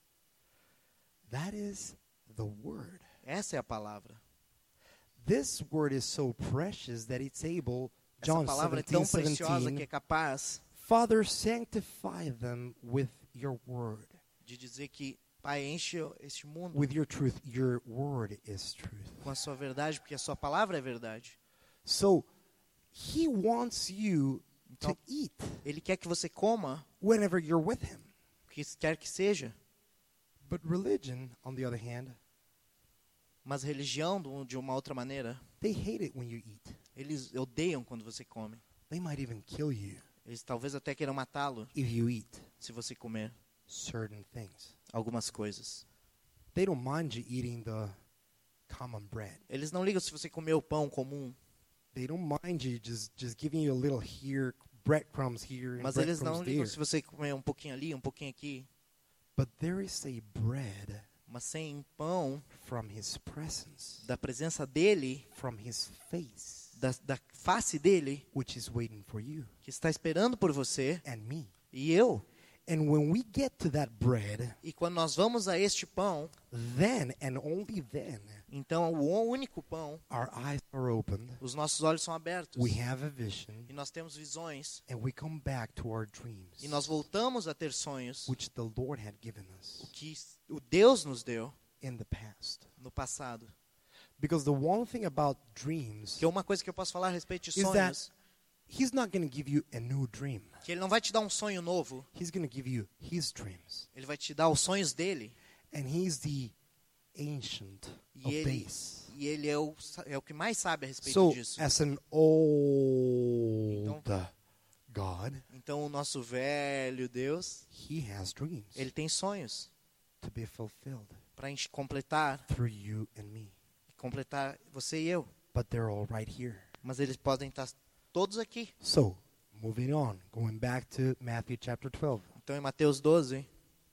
that is the Word. essa é a palavra. This Word is so precious that it's able, Essa John palavra é tão preciosa que 17:17, é capaz Father, sanctify them with your Word. de dizer que, Pai, enche este mundo With your truth. Your Word is truth. com a sua verdade, porque a sua palavra é verdade. So, He wants you to Então, eat Ele quer que você coma whenever you're with Him. o que quer que seja. But religion, on the other hand, Mas religião, de uma outra maneira, they hate it when you eat. eles odeiam quando você come. They might even kill you Eles talvez até queiram matá-lo if you eat se você comer certain things. algumas coisas. They don't mind you eating the common bread. Eles não ligam se você comer o pão comum, They don't mind you just giving you a little here, breadcrumbs here, and mas eles não breadcrumbs ligam there. se você comer um pouquinho ali, um pouquinho aqui. But there is a bread Mas sem pão from His presence, da presença dele, from His face, da face dele, which is waiting for you que está esperando por você and me. e eu. And when we get to that bread, E quando nós vamos a este pão, then and only then, então o único pão, our eyes are opened, os nossos olhos são abertos. we have a vision, E nós temos visões. and we come back to our dreams, E nós voltamos a ter sonhos. which the Lord had given us O que o Deus nos deu in the past. no passado. Because the one thing about dreams Que é uma coisa que eu posso falar a respeito de is that sonhos, He's not going to give you a new dream. que ele não vai te dar um sonho novo. He's going to give you His dreams. Ele vai te dar os sonhos dele. And He's the ancient E of ele, days. e ele é o que mais sabe a respeito So, disso. as an old God, Então o nosso velho Deus, He has dreams ele tem sonhos to be fulfilled para completar, through you and me. completar você e eu. But they're all right here. Mas eles podem estar todos aqui. So, moving on, going back to Matthew chapter 12. Então em Mateus 12,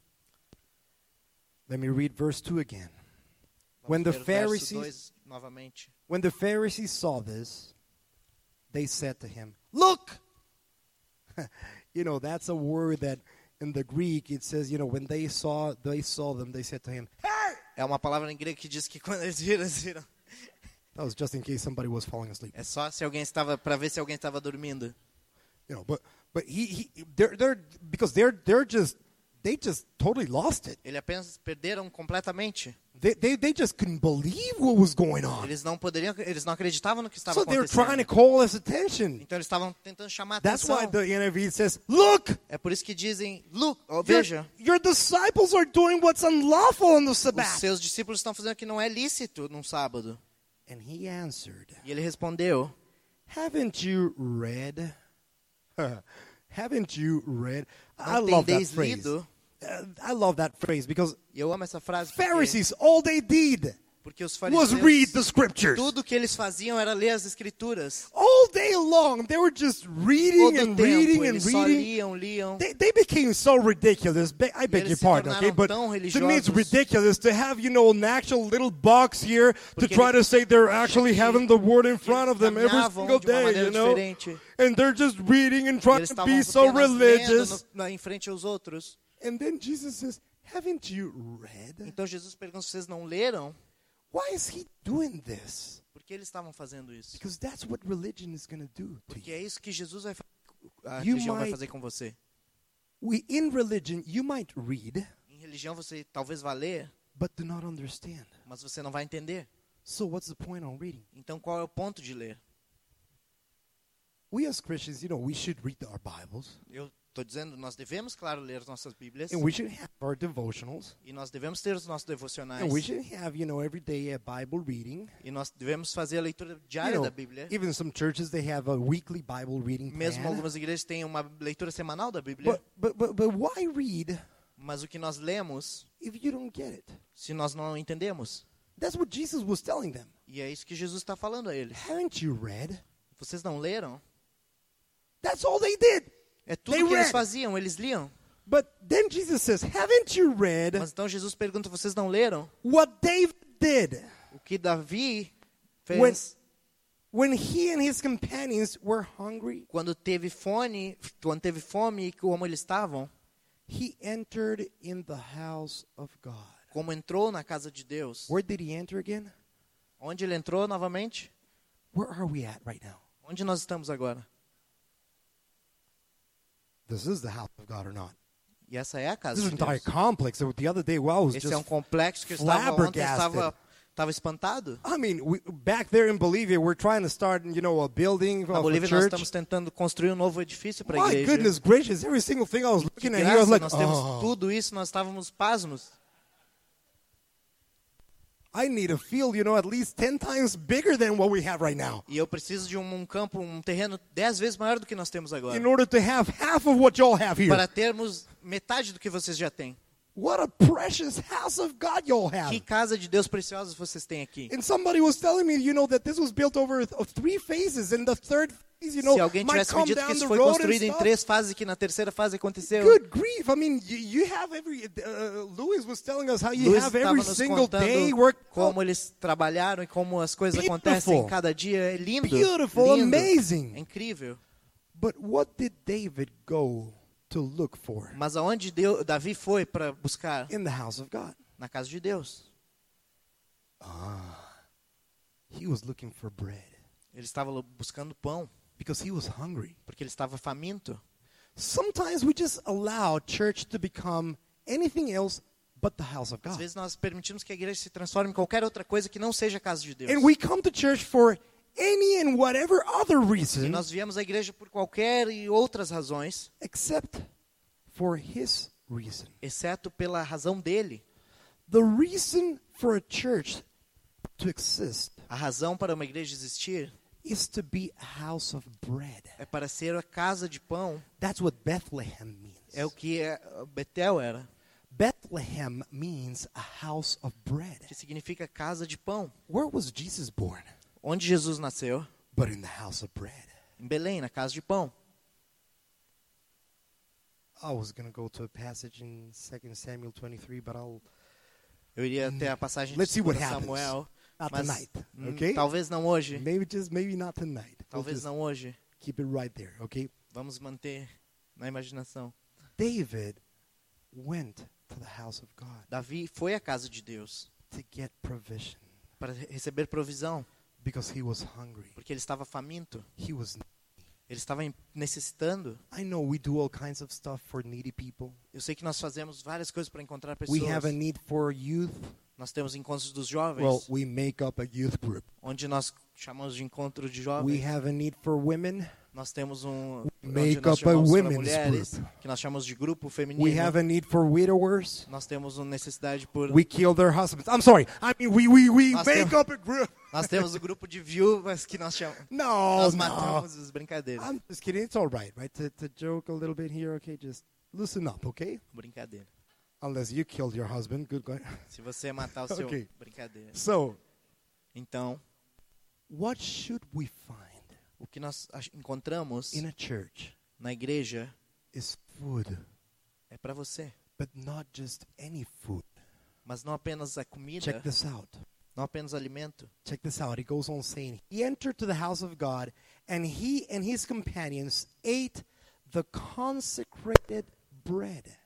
Let me read verse 2 again. When vamos the ver o verso Pharisees 2 novamente. When the Pharisees saw this, they said to him, "Look!" You know, that's a word that in the Greek it says, you know, when they saw them, they said to him, "Hey!" É uma palavra em grego que diz que quando eles viram, That was just in case somebody was falling asleep. é só se alguém estava para ver se alguém estava dormindo. You know, but they're because they just totally lost it. Eles apenas perderam completamente. They just couldn't believe what was going on. Eles não acreditavam no que estava So they're acontecendo. trying to call us attention. Então eles estavam tentando chamar a That's atenção. why the NIV says, "Look, É por isso que dizem, look, veja, your disciples are doing what's unlawful on the os Sabbath." seus discípulos estão fazendo o que não é lícito num sábado. And he answered, E ele respondeu, "Haven't you read? Haven't you read?" I não love that tendeis phrase. lido? I love that phrase because E eu amo essa frase porque, Pharisees, all they did porque os was read the fariseus, scriptures. tudo que eles faziam era ler as escrituras. All day long, they were just reading Todo and o tempo, reading and eles só reading. liam. They became so ridiculous. I beg eles your se pardon, okay? tornaram But tão to me, it's religiosos. ridiculous to have, you know, an actual little box here to Porque try to say they're actually eles having the word in front of them every caminhavam single de uma day, maneira you know? diferente. And they're just reading and trying Eles to estavam be so apenas religious. lendo em frente aos outros. And then Jesus says, haven't you read? Então Jesus pergunta: vocês não leram? Why is he doing this? Por que eles estavam fazendo isso? Because that's what religion is going to do to Porque you. é isso que Jesus vai a You religião vai might- fazer com você. In religion, you might read, Em religião você talvez vá ler, but do not understand. mas você não vai entender. So what's the point on reading? Então qual é o ponto de ler? We as Christians, we should read our Bibles. Eu estou dizendo, nós devemos, claro, ler as nossas Bíblias. And we should have our devotionals. E nós devemos ter os nossos devocionais. And we should have, every day a Bible reading. E nós devemos fazer a leitura diária da Bíblia. Even some churches, they have a weekly Bible reading Mesmo plan. algumas igrejas têm uma leitura semanal da Bíblia. But why read Mas o que nós lemos, if you don't get it? se nós não entendemos? That's what Jesus was telling them. E é isso que Jesus está falando a eles. Haven't you read? Vocês não leram? That's all they did. É tudo They que eles read. faziam, eles liam. But then Jesus says, haven't you read Mas então Jesus pergunta: vocês não leram? what David did O que Davi when, fez when he and his companions were hungry? quando teve fome e como eles estavam? He entered in the house of God. Como entrou na casa de Deus? Where did he enter again? Onde ele entrou novamente? Where are we at right now? Onde nós estamos agora? This is the house of God or not? E essa é a casa This is de an entire Deus. complex. So the other day, I was Esse é um just, complexo que eu estava ontem, flabbergasted. estava espantado. I mean, back there in Bolivia, we're trying to start, a building Na of a Bolívia nós church. estamos tentando construir um novo edifício para a My igreja. goodness gracious, every single thing I was Que looking at here, I was graça, like, nós temos oh, tudo isso, nós estávamos pasmos. I need a field, at least 10 times bigger than what we have right now. E eu preciso de um campo, um terreno 10 vezes maior do que nós temos agora. In order to have half of what y'all have here. Para termos metade do que vocês já têm. What a precious house of God y'all have. Que casa de Deus preciosa vocês têm aqui. And somebody was telling me, that this was built over 3 phases, and the third phase, Se alguém might tivesse me come dito que down isso the foi road and construído em stuff. 3 fases e que na terceira fase aconteceu. Good grief! I mean, you have every. Louis was telling us how you Luiz have estava every nos single day contando work. como eles trabalharam e como as coisas Beautiful. acontecem cada dia. É lindo. Beautiful, lindo. amazing. É incrível. But what did David go to look for Mas aonde Davi foi para buscar? in the house of God? Na casa de Deus. He was looking for bread Ele estava buscando pão, because he was hungry. porque ele estava faminto. Sometimes we just allow church to become anything else but the house of Às God. vezes nós permitimos que a igreja se transforme em qualquer outra coisa que não seja a casa de Deus. And we come to church for any and whatever other E reason nós viemos à igreja por qualquer e outras razões, except for his reason. exceto pela razão dele. The reason for a church to exist A razão para uma igreja existir is to be a house of bread. é para ser a casa de pão. That's what Bethlehem means. É o que Betel era, Bethlehem means a house of bread. que significa casa de pão. Where was Jesus born? Onde Jesus nasceu? But in the house of bread. Em Belém, na casa de pão. I was going to go to a passage in 2 Samuel 23, but Eu iria até a passagem Let's de see what 2 happens. Samuel, not mas tonight, okay? talvez não hoje. Maybe not tonight. We'll Talvez just não hoje. keep it right there, okay? Vamos manter na imaginação. David went to the house of God Davi foi à casa de Deus to get provision para receber provisão, because he was hungry. porque ele estava faminto. He was. Ele estava necessitando. I know we do all kinds of stuff for needy people. Eu sei que nós fazemos várias coisas para encontrar pessoas. We have a need for youth. Nós temos encontros dos jovens, Well, we make up a youth group. onde nós chamamos de encontro de We jovens. have a need for women. Nós temos onde Make nós up a chamamos para women's mulheres, group. que nós chamamos de grupo feminino. We have a need for widowers. Nós temos uma necessidade por... We kill their husbands. I'm sorry. I mean, we Nós make temos- up a group. Nós temos o grupo de viúvas que nós chamamos... No, Nós no. matamos as brincadeiras. I'm just kidding. It's all right, right? To joke a little bit here, okay? Just loosen up, okay? Brincadeira. Unless you killed your husband. Good God. Se você matar o seu... Ok. Brincadeira. So, Então, what should we find o que nós encontramos in a church na igreja is food, é para você. but not just any food. Mas não apenas a comida, Check this out. não apenas alimento. Check this out. He goes on saying, he entered to the house of God, and he and his companions ate the consecrated bread.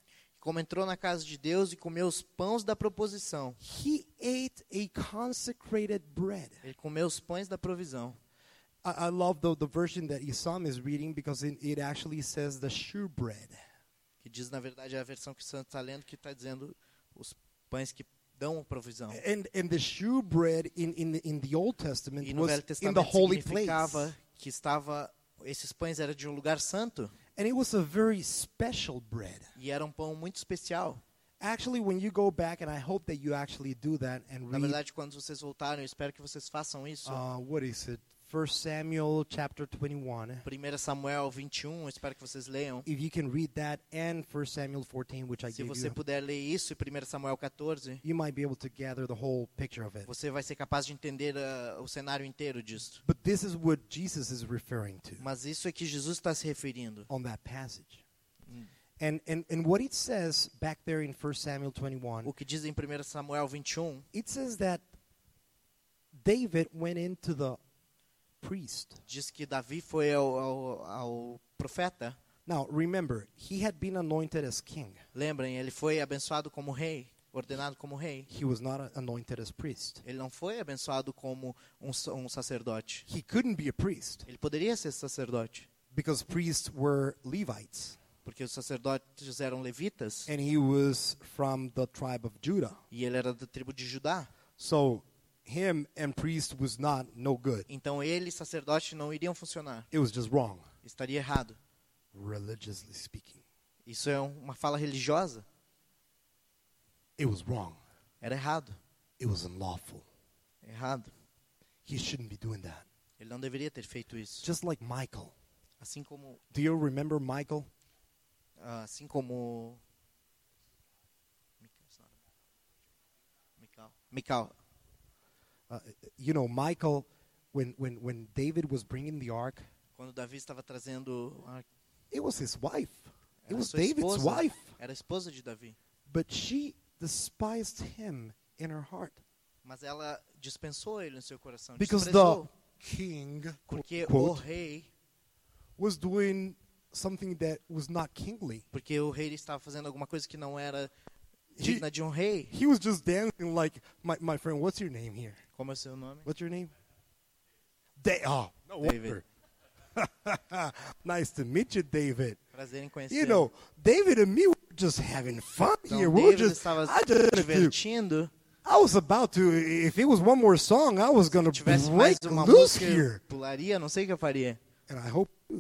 como entrou na casa de Deus e comeu os pães da proposição. He ate a consecrated bread. Ele comeu os pães da provisão. I love the version that Isam is reading because it actually says the shewbread. Que diz, na verdade, é a versão que o Santo está lendo, que está dizendo os pães que dão provisão. And the shewbread in the Old Testament E no was Velho in the Testamento holy significava place. que esses pães eram de um lugar santo And it was a very special bread. e era um pão muito especial. Actually, when you go back, and I hope that you actually do that and Na read, verdade, quando vocês voltarem, eu espero que vocês façam isso. what is it? 1 Samuel chapter 21. 1 Samuel 21, eu espero que vocês leiam. If you can read that and 1 Samuel 14, which I Se gave você you, puder ler isso e 1 Samuel 14, you might be able to gather the whole picture of it. você vai ser capaz de entender o cenário inteiro disso. But this is what Jesus is referring to Mas isso é que Jesus está se referindo. on that passage. And what it says back there in 1 Samuel 21, O que diz em 1 Samuel 21, it says that David went into the priest. diz que Davi foi ao profeta. Now, remember, he had been anointed as king. Lembrem, ele foi abençoado como rei, ordenado como rei. He was not anointed as priest. Ele não foi abençoado como um sacerdote. He couldn't be a priest Ele poderia ser sacerdote, because priests were Levites. porque os sacerdotes eram levitas And he was from the tribe of Judah. e ele era da tribo de Judá. So him and priest was not no good. Então ele e sacerdote não iriam funcionar. It was just wrong, Estaria errado. religiously speaking. Isso é uma fala religiosa. It was wrong. Era errado. It was unlawful. Errado. He shouldn't be doing that. Ele não deveria ter feito isso. Just like Michael. Assim como Do you remember Michael? Mical. You know, Michael, when David was bringing the ark, Quando Davi estava trazendo it was his wife. It era was sua David's esposa, wife. era a esposa de Davi, But she despised him in her heart. mas ela dispensou ele no seu coração, Because the desprezou, king, porque o quote, rei, was doing something that was not kingly. porque o rei estava fazendo alguma coisa que não era digna de um rei. He was just dancing like, my friend, what's your name here? Como é o seu nome? What's your name? No David. wonder. Nice to meet you, David. Prazer em conhecer. You know, David and me were just having fun Então, here. We were David just, estava I just, divertindo. I was about to, if it was one more song, I was going Se to tivesse mais break uma loose música, here. eu pularia, não sei o que eu faria. And I hope you.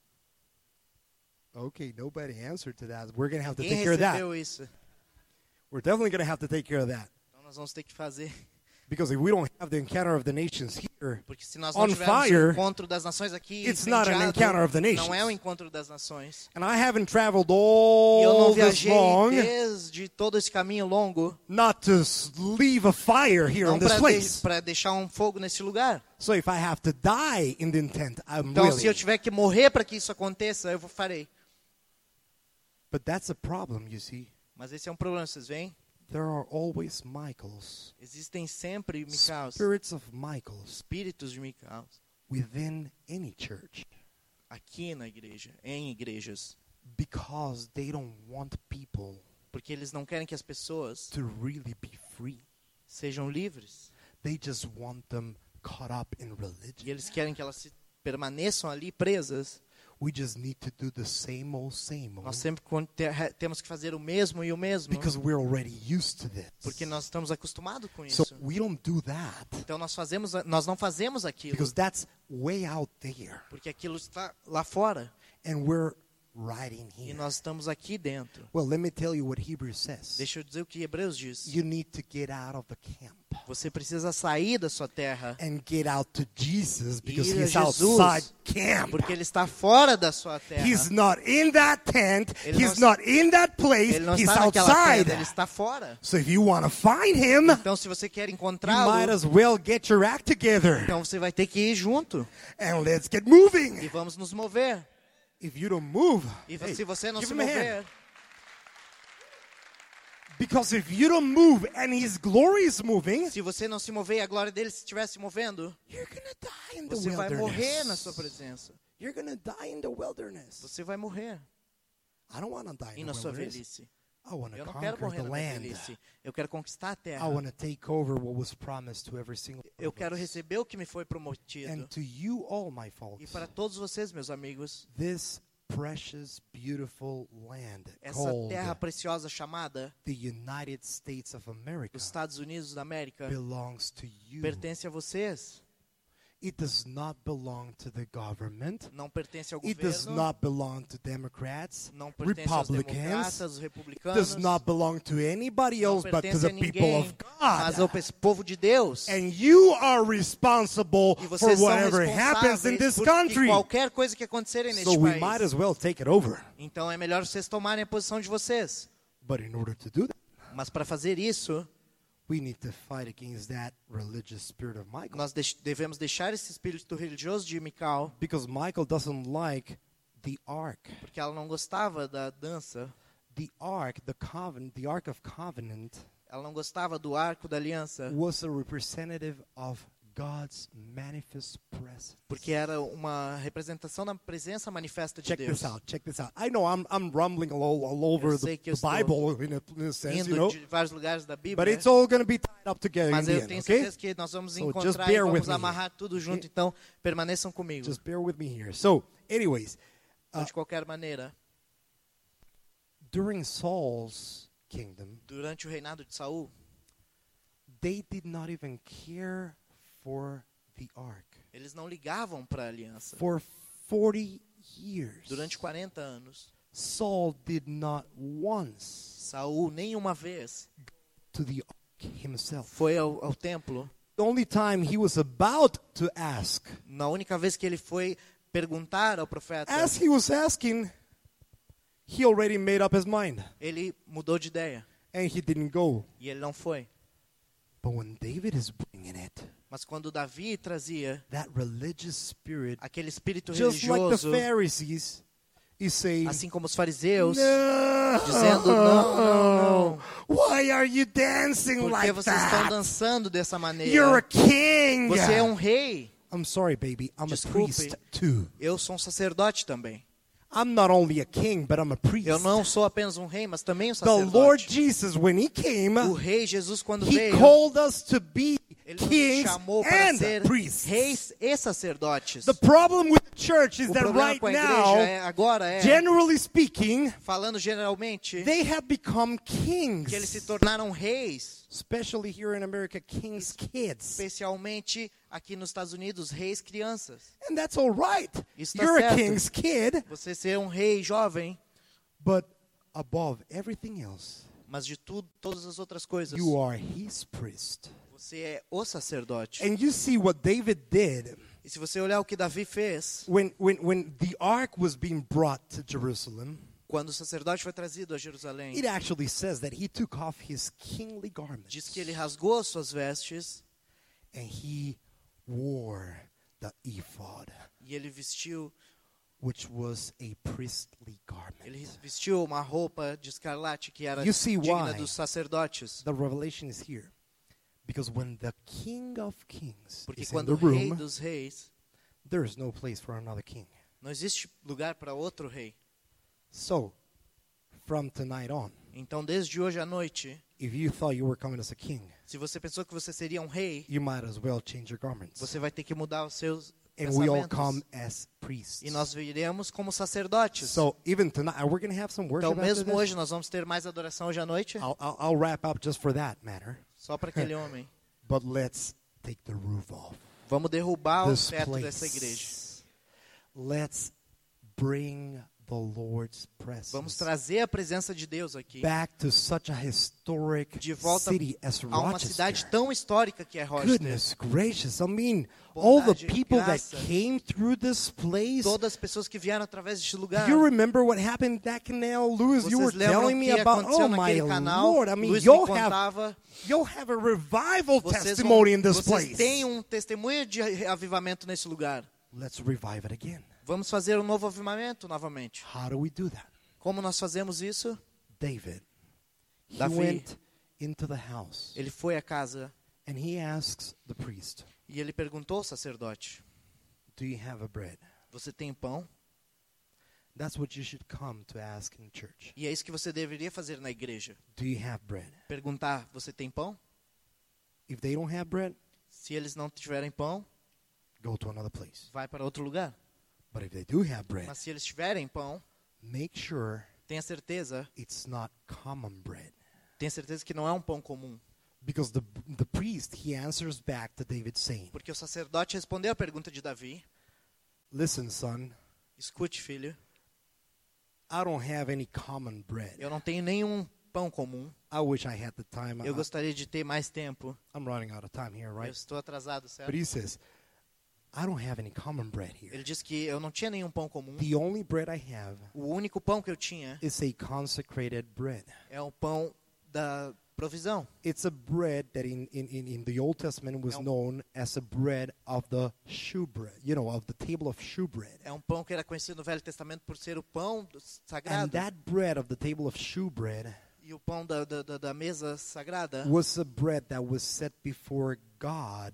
Okay, nobody answered to that. We're going to have to Quem take care of that. recebeu isso? We're definitely going to have to take care of that. Então nós vamos ter que fazer. Because if we don't have the encounter of the nations here, Porque se nós não on tivermos fire, o encontro das nações aqui it's not an encounter of the incendiado, não é o nations. encontro das nações. And I haven't traveled E eu não all this viajei long desde todo esse caminho longo not to leave a fire here não in this place. para deixar um fogo nesse lugar. So if I have to die in the intent, I'm Então, se eu willing. tiver que morrer para que isso aconteça, eu farei. But that's a problem, you see. Mas esse é um problema, vocês veem? There are always Michaels, Existem sempre Micaus, spirits of Michaels espíritos de Micaus, within any church aqui na igreja, em igrejas. because they don't want people Porque eles não querem que as pessoas to really be free. sejam livres. They just want them caught up in E religion. eles querem que elas permaneçam ali presas. We just need to do the same old, Nós sempre temos que fazer o mesmo e o mesmo. because we're already used to this. Porque nós estamos acostumados com So isso. we don't do that Então nós não fazemos aquilo. because that's way out there. Porque aquilo está lá fora. And we're riding E here. nós estamos aqui dentro. Well, let me tell you what Hebrews says. Deixa eu dizer o que Hebreus diz. You need to get out of the camp Você precisa sair da sua terra. and get out to Jesus because Ir a he's Jesus, outside camp. Porque ele está fora da sua terra. He's not in that tent. Ele He's não- not in that place. Ele não He's está naquela outside. terra, ele está fora. So if you want to find him, Então se você quer you encontrá-lo, might as well get your act together então você vai ter que ir junto. and let's get moving. E vamos nos mover. If you don't move, E hey, se você não give se him a hand. mover, Because if you don't move and his glory is moving, se você não se mover e a glória dele estiver se movendo, you're going to die in the você vai morrer na sua wilderness. presença. You're going to die in the wilderness. Você vai morrer I don't want to die e in na the sua wilderness. velhice. I want to Eu não quero conquer morrer the na minha land. velhice. Eu quero conquistar a I terra. want to take over what was promised to every single one Eu of quero us. receber o que me foi And prometido. to you all, my E folks, para todos vocês, meus amigos, this precious, beautiful land essa called terra preciosa chamada the United States of America os Estados Unidos da América belongs to you. pertence a vocês. It does not belong to the government. Não pertence ao It does governo. not belong to Democrats, Não pertence aos Republicans. democratas, aos It republicanos. does not belong to anybody Não else but to pertence the a people ninguém, of mas ao God. povo de Deus. And you are responsible E for vocês são whatever happens in responsáveis this por country. qualquer coisa que acontecerem neste So we might país. as well take it over. Então é melhor vocês tomarem a posição de vocês. But in order to do that, Mas para fazer isso, we need to fight against that religious spirit of Michael. nós devemos deixar esse espírito religioso de Mical, Because Michael doesn't like the ark. porque ela não gostava da dança, The ark, the Ark of Covenant, ela não gostava do arco da aliança, was a representative of God's manifest presence. porque era uma representação da presença manifesta de Check Deus. this out. Check this out. I know I'm rumbling all over Eu sei the que eu estou Bible in a sense, you Indo know. de vários lugares da But Bíblia, it's all going to be tied up together in mas the eu end, tenho okay? certeza que nós vamos So just encontrar bear e with vamos me amarrar tudo junto, então permaneçam comigo. Just bear with me here. So, anyways, Então, de qualquer maneira, during Saul's kingdom, durante o reinado de Saul, they did not even care for the ark. eles não ligavam para a aliança. For 40 years, Durante 40 anos, Saul did not once Saul nenhuma vez to the ark himself. foi ao templo. The only time he was about to ask, Na única vez que ele foi perguntar ao profeta, as he was asking, he already made up his mind, ele mudou de ideia and he didn't go. e ele não foi. But when David is bringing it, Mas quando Davi trazia that religious spirit, aquele espírito just like the religioso, Pharisees, is saying, assim como os fariseus, no, dizendo, não. Why are you dancing Por que like vocês estão that? dançando dessa You're a maneira? king. Você é um rei. I'm sorry, baby. I'm Desculpe. a priest too. Eu sou um sacerdote também. I'm not only a king, but I'm a priest. Eu não sou apenas um rei, mas também um The Lord sacerdote. Jesus, when he came, O rei Jesus, quando he veio, called us to be ele nos kings chamou para and ser priests. reis e sacerdotes. The problem with the church is O that problema right com a now, igreja agora é, generally speaking, falando generalmente, they have become kings. que eles se tornaram reis, Especially here in America, kings' kids. especialmente aqui nos Estados Unidos, reis crianças. And that's all right. Isso tá You're a certo. king's kid. Você ser um rei jovem, But above everything else, mas de tudo, todas as outras coisas, you are his priest. você é o sacerdote. And you see what David did E se você olhar o que Davi fez, when the ark was being brought to Jerusalem, quando o sacerdote foi trazido a Jerusalém, it actually says that he took off his kingly garments diz que ele rasgou suas vestes and he wore the ephod, e ele vestiu a priestly garment. Ele vestiu uma roupa de escarlate que era You see digna why? dos sacerdotes. The revelation is here. Because when the King of Kings Porque is in quando the o rei room, dos reis, there is no place for another king. não existe lugar para outro rei. So, from tonight on, Então, desde hoje à noite, if you thought you were coming as a king, se você pensou que você seria um rei, you might as well change your garments. você vai ter que mudar os seus And we all pensamentos. come as priests. E nós viremos como sacerdotes. So even tonight, we're going to have some worship Então, after mesmo this. hoje, nós vamos ter mais adoração hoje à noite, I'll wrap up just for that matter. só para aquele homem. But let's take the roof off Vamos derrubar o this teto dessa igreja. place. Let's bring the Lord's Vamos presence trazer a presença de Deus aqui, back to such a historic de volta city as a uma cidade Rochester. tão histórica que é Rochester. Goodness gracious. I mean, all the Bondade, people that graça. came through this place. Todas as pessoas que vieram através deste lugar. You remember what happened in that canal, Louis? You were Vocês lembram telling o me que about, aconteceu oh my naquele canal? Lord. I mean, Luiz me you'll contava. have a revival Vocês testimony in this vocês place. têm um testemunho de avivamento nesse lugar. Let's revive it again. Vamos fazer um novo avivamento novamente. How do we do that? Como nós fazemos isso? David, he Davi. went into the house Ele foi à casa and he asks the priest, e ele perguntou ao sacerdote: do you have a bread? Você tem pão? That's what you should come to ask in church. E é isso que você deveria fazer na igreja. Do you have bread? Perguntar, você tem pão? If they don't have bread, Se eles não tiverem pão, go to another place. vai para outro lugar. But if they do have bread, Mas se eles tiverem pão, make sure tenha certeza it's not common bread. que não é um pão comum. Because the priest, he answers back to David saying, Porque o sacerdote respondeu a pergunta de Davi. listen, son, Escute, filho, I don't have any common bread. eu não tenho nenhum pão comum. I wish I had the time. Eu gostaria de ter mais tempo. I'm running out of time here, Eu right? estou atrasado, certo? But he says, I don't have any common bread here. Ele disse que eu não tinha nenhum pão comum. The only bread I have O único pão que eu tinha is a consecrated bread. é o pão da provisão. It's a bread that in the Old Testament was known as a bread of the shewbread, of the table of shewbread. É um pão que era conhecido no Velho Testamento por ser o pão And sagrado. that bread of the table of shewbread E o pão da mesa sagrada was a bread that was set before God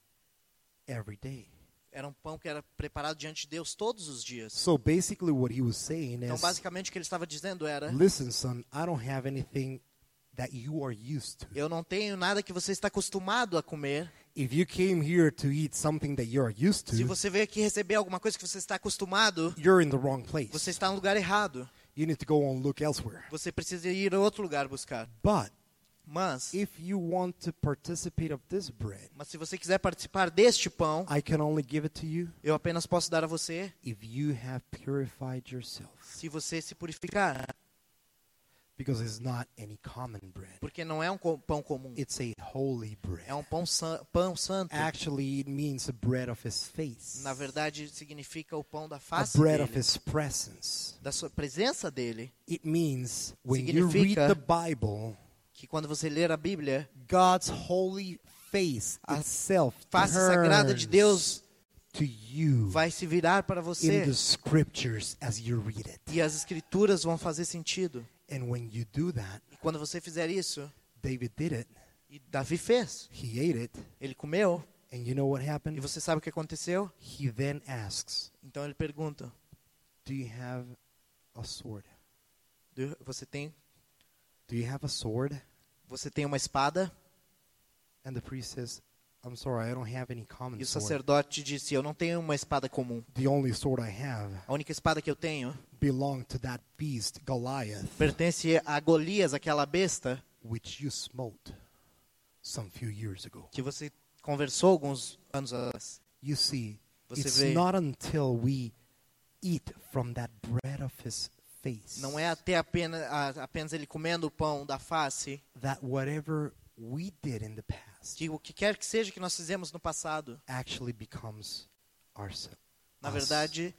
every day. era um pão que era preparado diante de Deus todos os dias. So basically what he was saying Então, is, basicamente, o que ele estava dizendo era: listen, son, I don't have anything that you are used to. eu não tenho nada que você está acostumado a comer. If you came here to eat something that you're used Se to, você veio aqui receber alguma coisa que você está acostumado, you're in the wrong place. você está no lugar errado. You need to go and look elsewhere. Você precisa ir a outro lugar buscar. But Mas if you want to participate of this bread, se você quiser participar deste pão, I can only give it to you eu apenas posso dar a você if you have purified yourself. se você se purificar. Because it's not any common bread. Porque não é um pão comum. It's a holy bread. É um pão santo. Actually, it means a bread of his face. Na verdade, significa o pão da A face bread of dele, his presence. da sua presença dele. It means when you read Significa the Bible, que quando você ler a Bíblia, God's holy face a itself face sagrada de Deus to you vai se virar para in você. the scriptures as you read it. E as escrituras vão fazer sentido. And when you do that, E quando você fizer isso, David did it. e Davi fez, He ate it. ele comeu, And you know what e happened? você sabe o que aconteceu? He then asks, Então ele pergunta: do you have a sword? você tem Você tem uma espada? And the priest says, I'm sorry, I don't have any common E o sword. sacerdote disse: eu não tenho uma espada comum. The only sword I have A única espada que eu tenho belonged to that beast, Goliath, pertence a Golias, aquela besta which you smote some few years ago. que você conversou alguns anos atrás. You see, Você it's vê, not until we eat from that bread of his face não é até apenas ele comendo o pão da face, that whatever we did in the past que o que quer que seja que nós fizemos no passado, actually becomes ourselves. na verdade,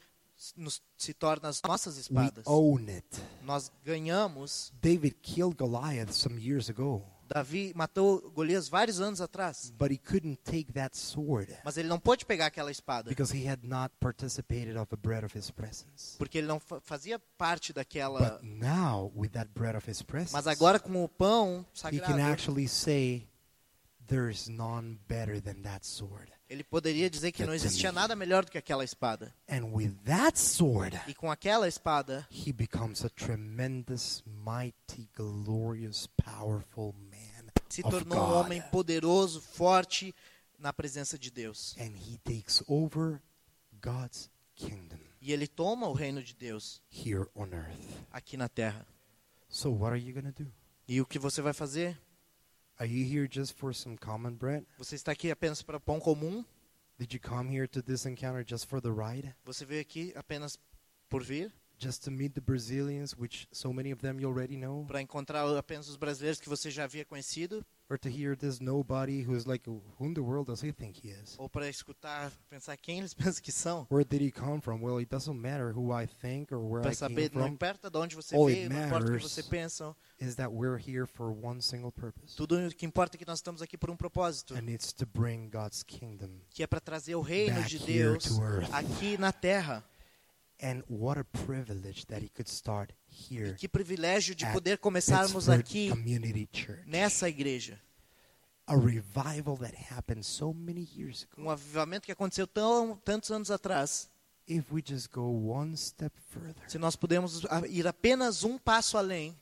se torna as nossas We espadas. own it. Nós ganhamos. David killed Goliath some years ago, Davi matou Golias vários anos atrás, but he couldn't take that sword mas ele não pôde pegar aquela espada, because he had not participated of the bread of his presence. porque ele não fazia parte daquela. But now, with that bread of his presence, Mas agora, com o pão he sagrado, can actually say, there is none better than that sword. ele poderia dizer que não existia nada melhor do que aquela espada. And with that sword, E com aquela espada, he becomes a tremendous, mighty, glorious, powerful man se of tornou um God. homem poderoso, forte na presença de Deus. And he takes over God's kingdom E ele toma o reino de Deus here on earth. aqui na terra. So what are you going to do? E o que você vai fazer? Are you here just for some common bread? Você está aqui apenas para pão comum? Did you come here to this encounter just for the ride? Você veio aqui apenas por vir? Just to meet the Brazilians, which so many of them you already know? Para encontrar apenas os brasileiros que você já havia conhecido? Or to hear this nobody who's like, who in the world does he think he is? Ou para escutar, pensar quem eles pensam que são? Where did he come from? Well, it doesn't matter who I think or where Para I came saber, não from. importa de onde você All it veio, não importa o que matters você pensa. Is that we're here for one single purpose. Tudo o que importa é que nós estamos aqui por um propósito, And it's to bring God's kingdom. que é para trazer o reino Back de here Deus to earth. aqui na terra. And what a privilege that he could start here E que privilégio de at poder começarmos Pittsburgh aqui Community Church. nessa igreja. A revival that happened so many years ago. Um avivamento que aconteceu tantos anos atrás. if we just go one step further. Se nós podemos ir apenas um passo além,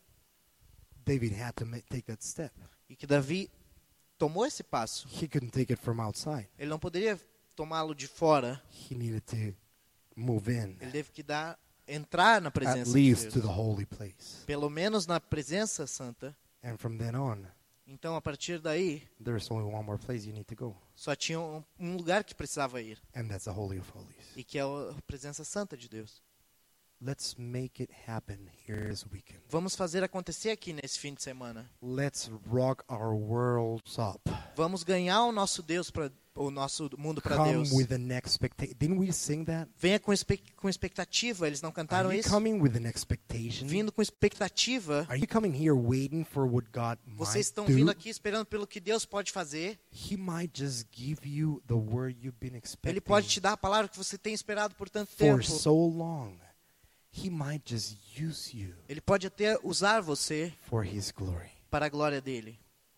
David had to take that step. e que Davi tomou esse passo, He couldn't take it from outside. ele não poderia tomá-lo de fora, He needed to move in, ele teve que entrar na at presença de least to Deus, the holy place. pelo menos na presença santa. And from then on, Então, a partir daí, there's only one more place you need to go, só tinha um lugar que precisava ir, and that's the Holy of Holies. e que é a presença santa de Deus. Let's make it happen here this weekend. Vamos fazer acontecer aqui nesse fim de semana. Let's rock our worlds up. Vamos ganhar o nosso Deus, o nosso mundo para Come Deus. with an expectation. Didn't we sing that? Venha com expectativa. Eles não cantaram Are you isso? coming with an expectation? Vindo com expectativa. Are you coming here waiting for what God Vocês might estão do? vindo aqui esperando pelo que Deus pode fazer. He might just give you the word you've been expecting Ele pode te dar a palavra que você tem esperado por tanto for tempo. so long. He might just use you Ele pode até usar você for His glory. para a glória dele.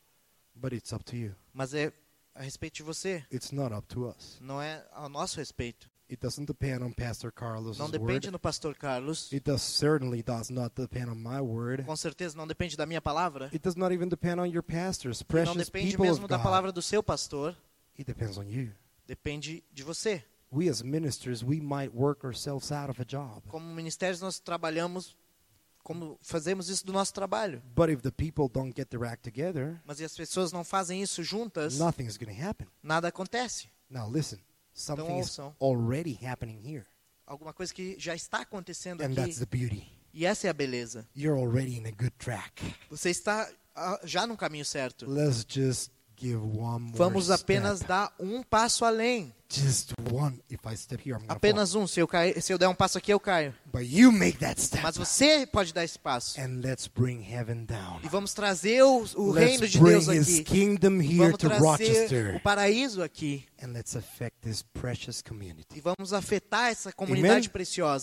But it's up to you. Mas é a respeito de você. It's not up to us. Não é ao nosso respeito. It doesn't depend on Pastor Carlos' Não depende word. do pastor Carlos. It certainly does not depend on my word. Com certeza não depende da minha palavra. It does not even depend on your pastors, E não precious depende people mesmo of da God. palavra do seu pastor. It depends on you. Depende de você. We as ministers, we might work ourselves out of a job. Como ministérios nós trabalhamos, como fazemos isso do nosso trabalho. But if the people don't get their act together, Mas se as pessoas não fazem isso juntas, nothing's going to happen. nada acontece. Now listen, something is ouçam. already happening here. Alguma coisa que já está acontecendo And that's aqui. the beauty. E essa é a beleza. You're already in a good track. Você está já no caminho certo. Let's just give one more Vamos apenas step. dar um passo além. Just one. If I step here, I'm going to fall. Apenas um. Se eu der um passo aqui, eu caio. But you make that step. Mas você pode dar esse passo. And let's bring heaven down. E vamos trazer o reino Let's de bring Deus His aqui. kingdom here Vamos to trazer Rochester. o paraíso aqui. And let's affect this precious community. E vamos afetar essa comunidade Amen?